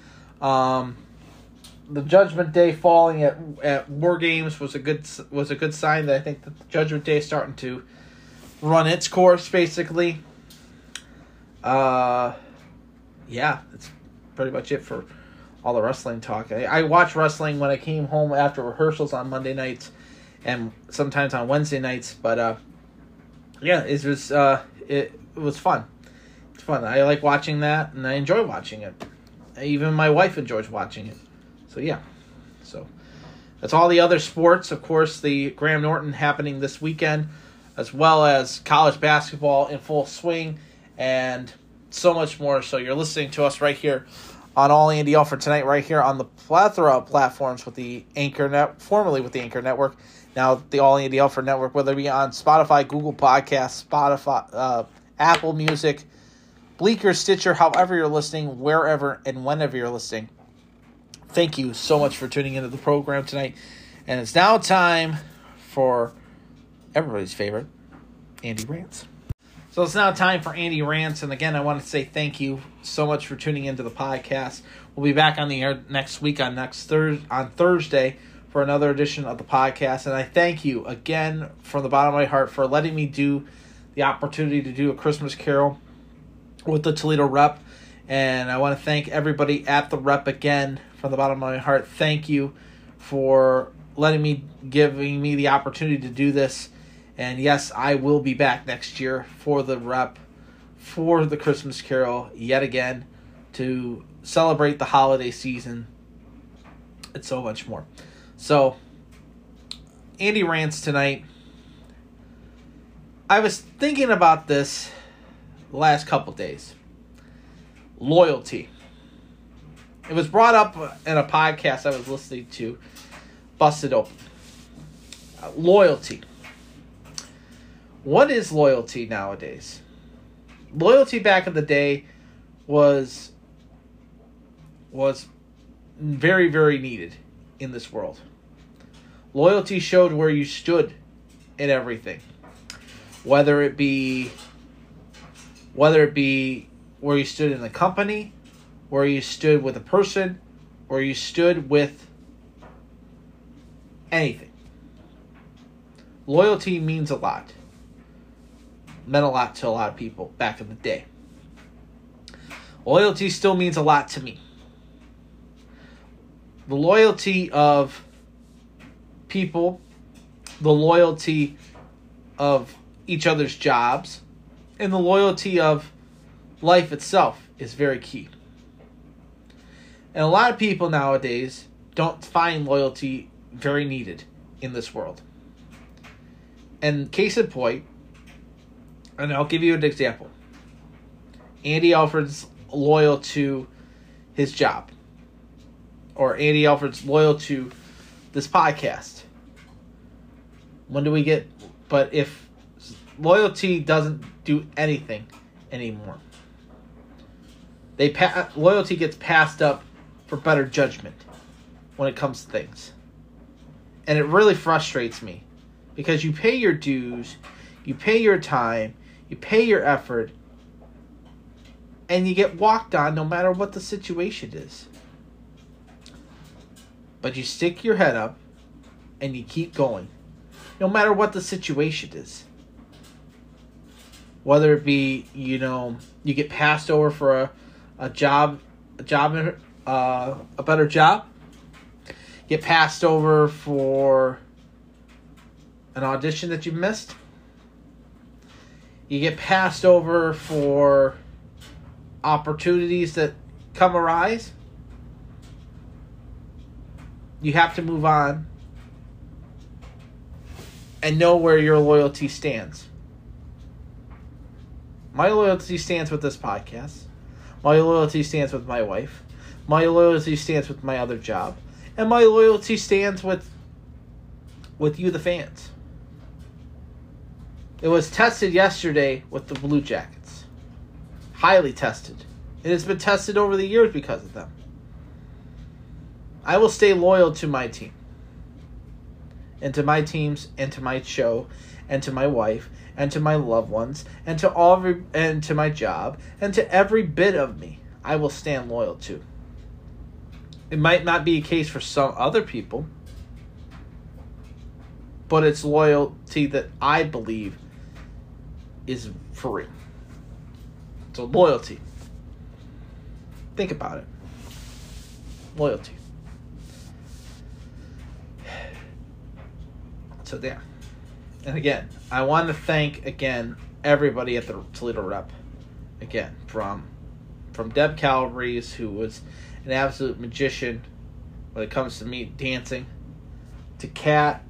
The Judgment Day falling at War Games was a good sign that I think that the Judgment Day is starting to run its course, basically. Yeah, that's pretty much it for all the wrestling talk. I watch wrestling when I came home after rehearsals on Monday nights and sometimes on Wednesday nights, but yeah, it was fun. It's fun. I like watching that, and I enjoy watching it. Even my wife enjoys watching it. So, yeah. So, that's all the other sports. Of course, the Graham Norton happening this weekend, as well as college basketball in full swing, and so much more. So, you're listening to us right here on All Andy Alford tonight, right here on the plethora of platforms with the formerly with the Anchor Network, now the All Andy Alford Network, whether it be on Spotify, Google Podcasts, Apple Music, Bleaker, Stitcher, however you're listening, wherever and whenever you're listening. Thank you so much for tuning into the program tonight. And it's now time for everybody's favorite, Andy Rants. So it's now time for Andy Rants. And again, I want to say thank you so much for tuning into the podcast. We'll be back on the air next week on Thursday for another edition of the podcast. And I thank you again from the bottom of my heart for letting me do the opportunity to do a Christmas Carol with the Toledo Rep. And I want to thank everybody at the Rep again from the bottom of my heart. Thank you for giving me the opportunity to do this. And yes, I will be back next year for the Rep, for the Christmas Carol yet again. to celebrate the holiday season, and so much more. So, Andy rants tonight. I was thinking about this the last couple days. Loyalty. It was brought up in a podcast I was listening to, Busted Open. Loyalty. What is loyalty nowadays? Loyalty back in the day was very, very needed in this world. Loyalty showed where you stood in everything. Whether it be where you stood in the company, where you stood with a person, where you stood with anything. Loyalty means a lot. Meant a lot to a lot of people back in the day. Loyalty still means a lot to me. The loyalty of people, the loyalty of each other's jobs, and the loyalty of life itself is very key. And a lot of people nowadays don't find loyalty very needed in this world. And case in point, and I'll give you an example. Andy Alford's loyal to his job. Or Andy Alford's loyal to this podcast. When do we get... But if loyalty doesn't do anything anymore, loyalty gets passed up for better judgment when it comes to things. And it really frustrates me. Because you pay your dues, you pay your time, you pay your effort, and you get walked on no matter what the situation is. But you stick your head up and you keep going, no matter what the situation is. Whether it be, you get passed over for a better job, get passed over for an audition that you missed, you get passed over for opportunities that come arise, you have to move on and know where your loyalty stands. My loyalty stands with this podcast. My loyalty stands with my wife. My loyalty stands with my other job. And my loyalty stands with you, the fans. It was tested yesterday with the Blue Jackets. Highly tested. It has been tested over the years because of them. I will stay loyal to my team. And to my teams, and to my show, and to my wife, and to my loved ones, and to my job, and to every bit of me. I will stand loyal to. It might not be a case for some other people, but it's loyalty that I believe is for real. So loyalty. Think about it. Loyalty. So there. And again, I want to thank everybody at the Toledo Rep. Again, from Deb Calabrese, who was an absolute magician when it comes to me dancing, to Kat,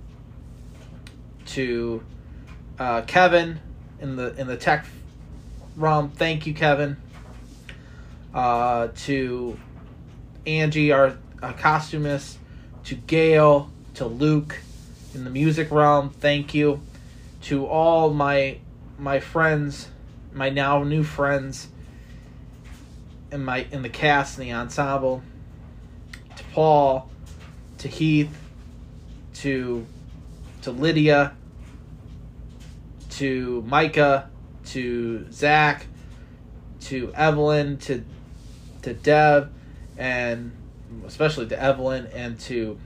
to Kevin in the tech realm. Thank you, Kevin. To Angie, our costumist, to Gail, to Luke in the music realm. Thank you. To all my friends, my now new friends in the cast and the ensemble. To Paul, to Heath, to Lydia, to Micah, to Zach, to Evelyn, to Deb, and especially to Evelyn, and to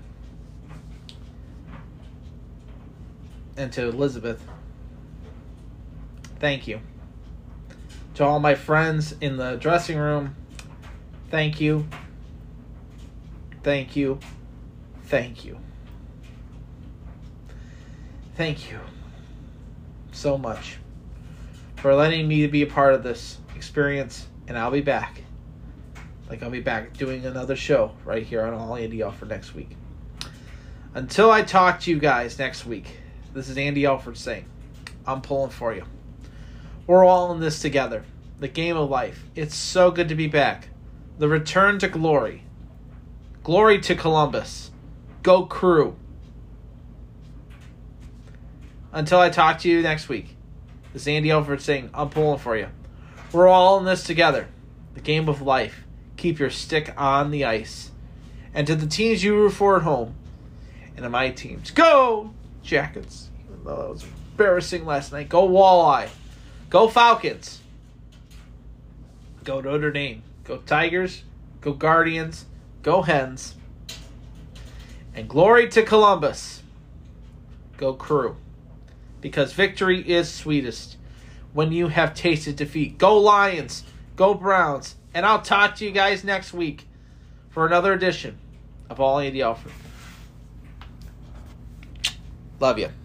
Elizabeth. Thank you. To all my friends in the dressing room, thank you. Thank you. Thank you. Thank you so much for letting me be a part of this experience, and I'll be back Like, I'll be back doing another show right here on All Andy Alford next week. Until I talk to you guys next week, this is Andy Alford saying, I'm pulling for you. We're all in this together. The game of life. It's so good to be back. The return to glory. Glory to Columbus. Go Crew. Until I talk to you next week, this is Andy Alford saying, I'm pulling for you. We're all in this together. The game of life. Keep your stick on the ice. And to the teams you root for at home, and to my teams, go Jackets. Even though that was embarrassing last night. Go Walleye. Go Falcons. Go Notre Dame. Go Tigers. Go Guardians. Go Hens. And glory to Columbus. Go Crew. Because victory is sweetest when you have tasted defeat. Go Lions. Go Browns. And I'll talk to you guys next week for another edition of All Andy Alford. Love you.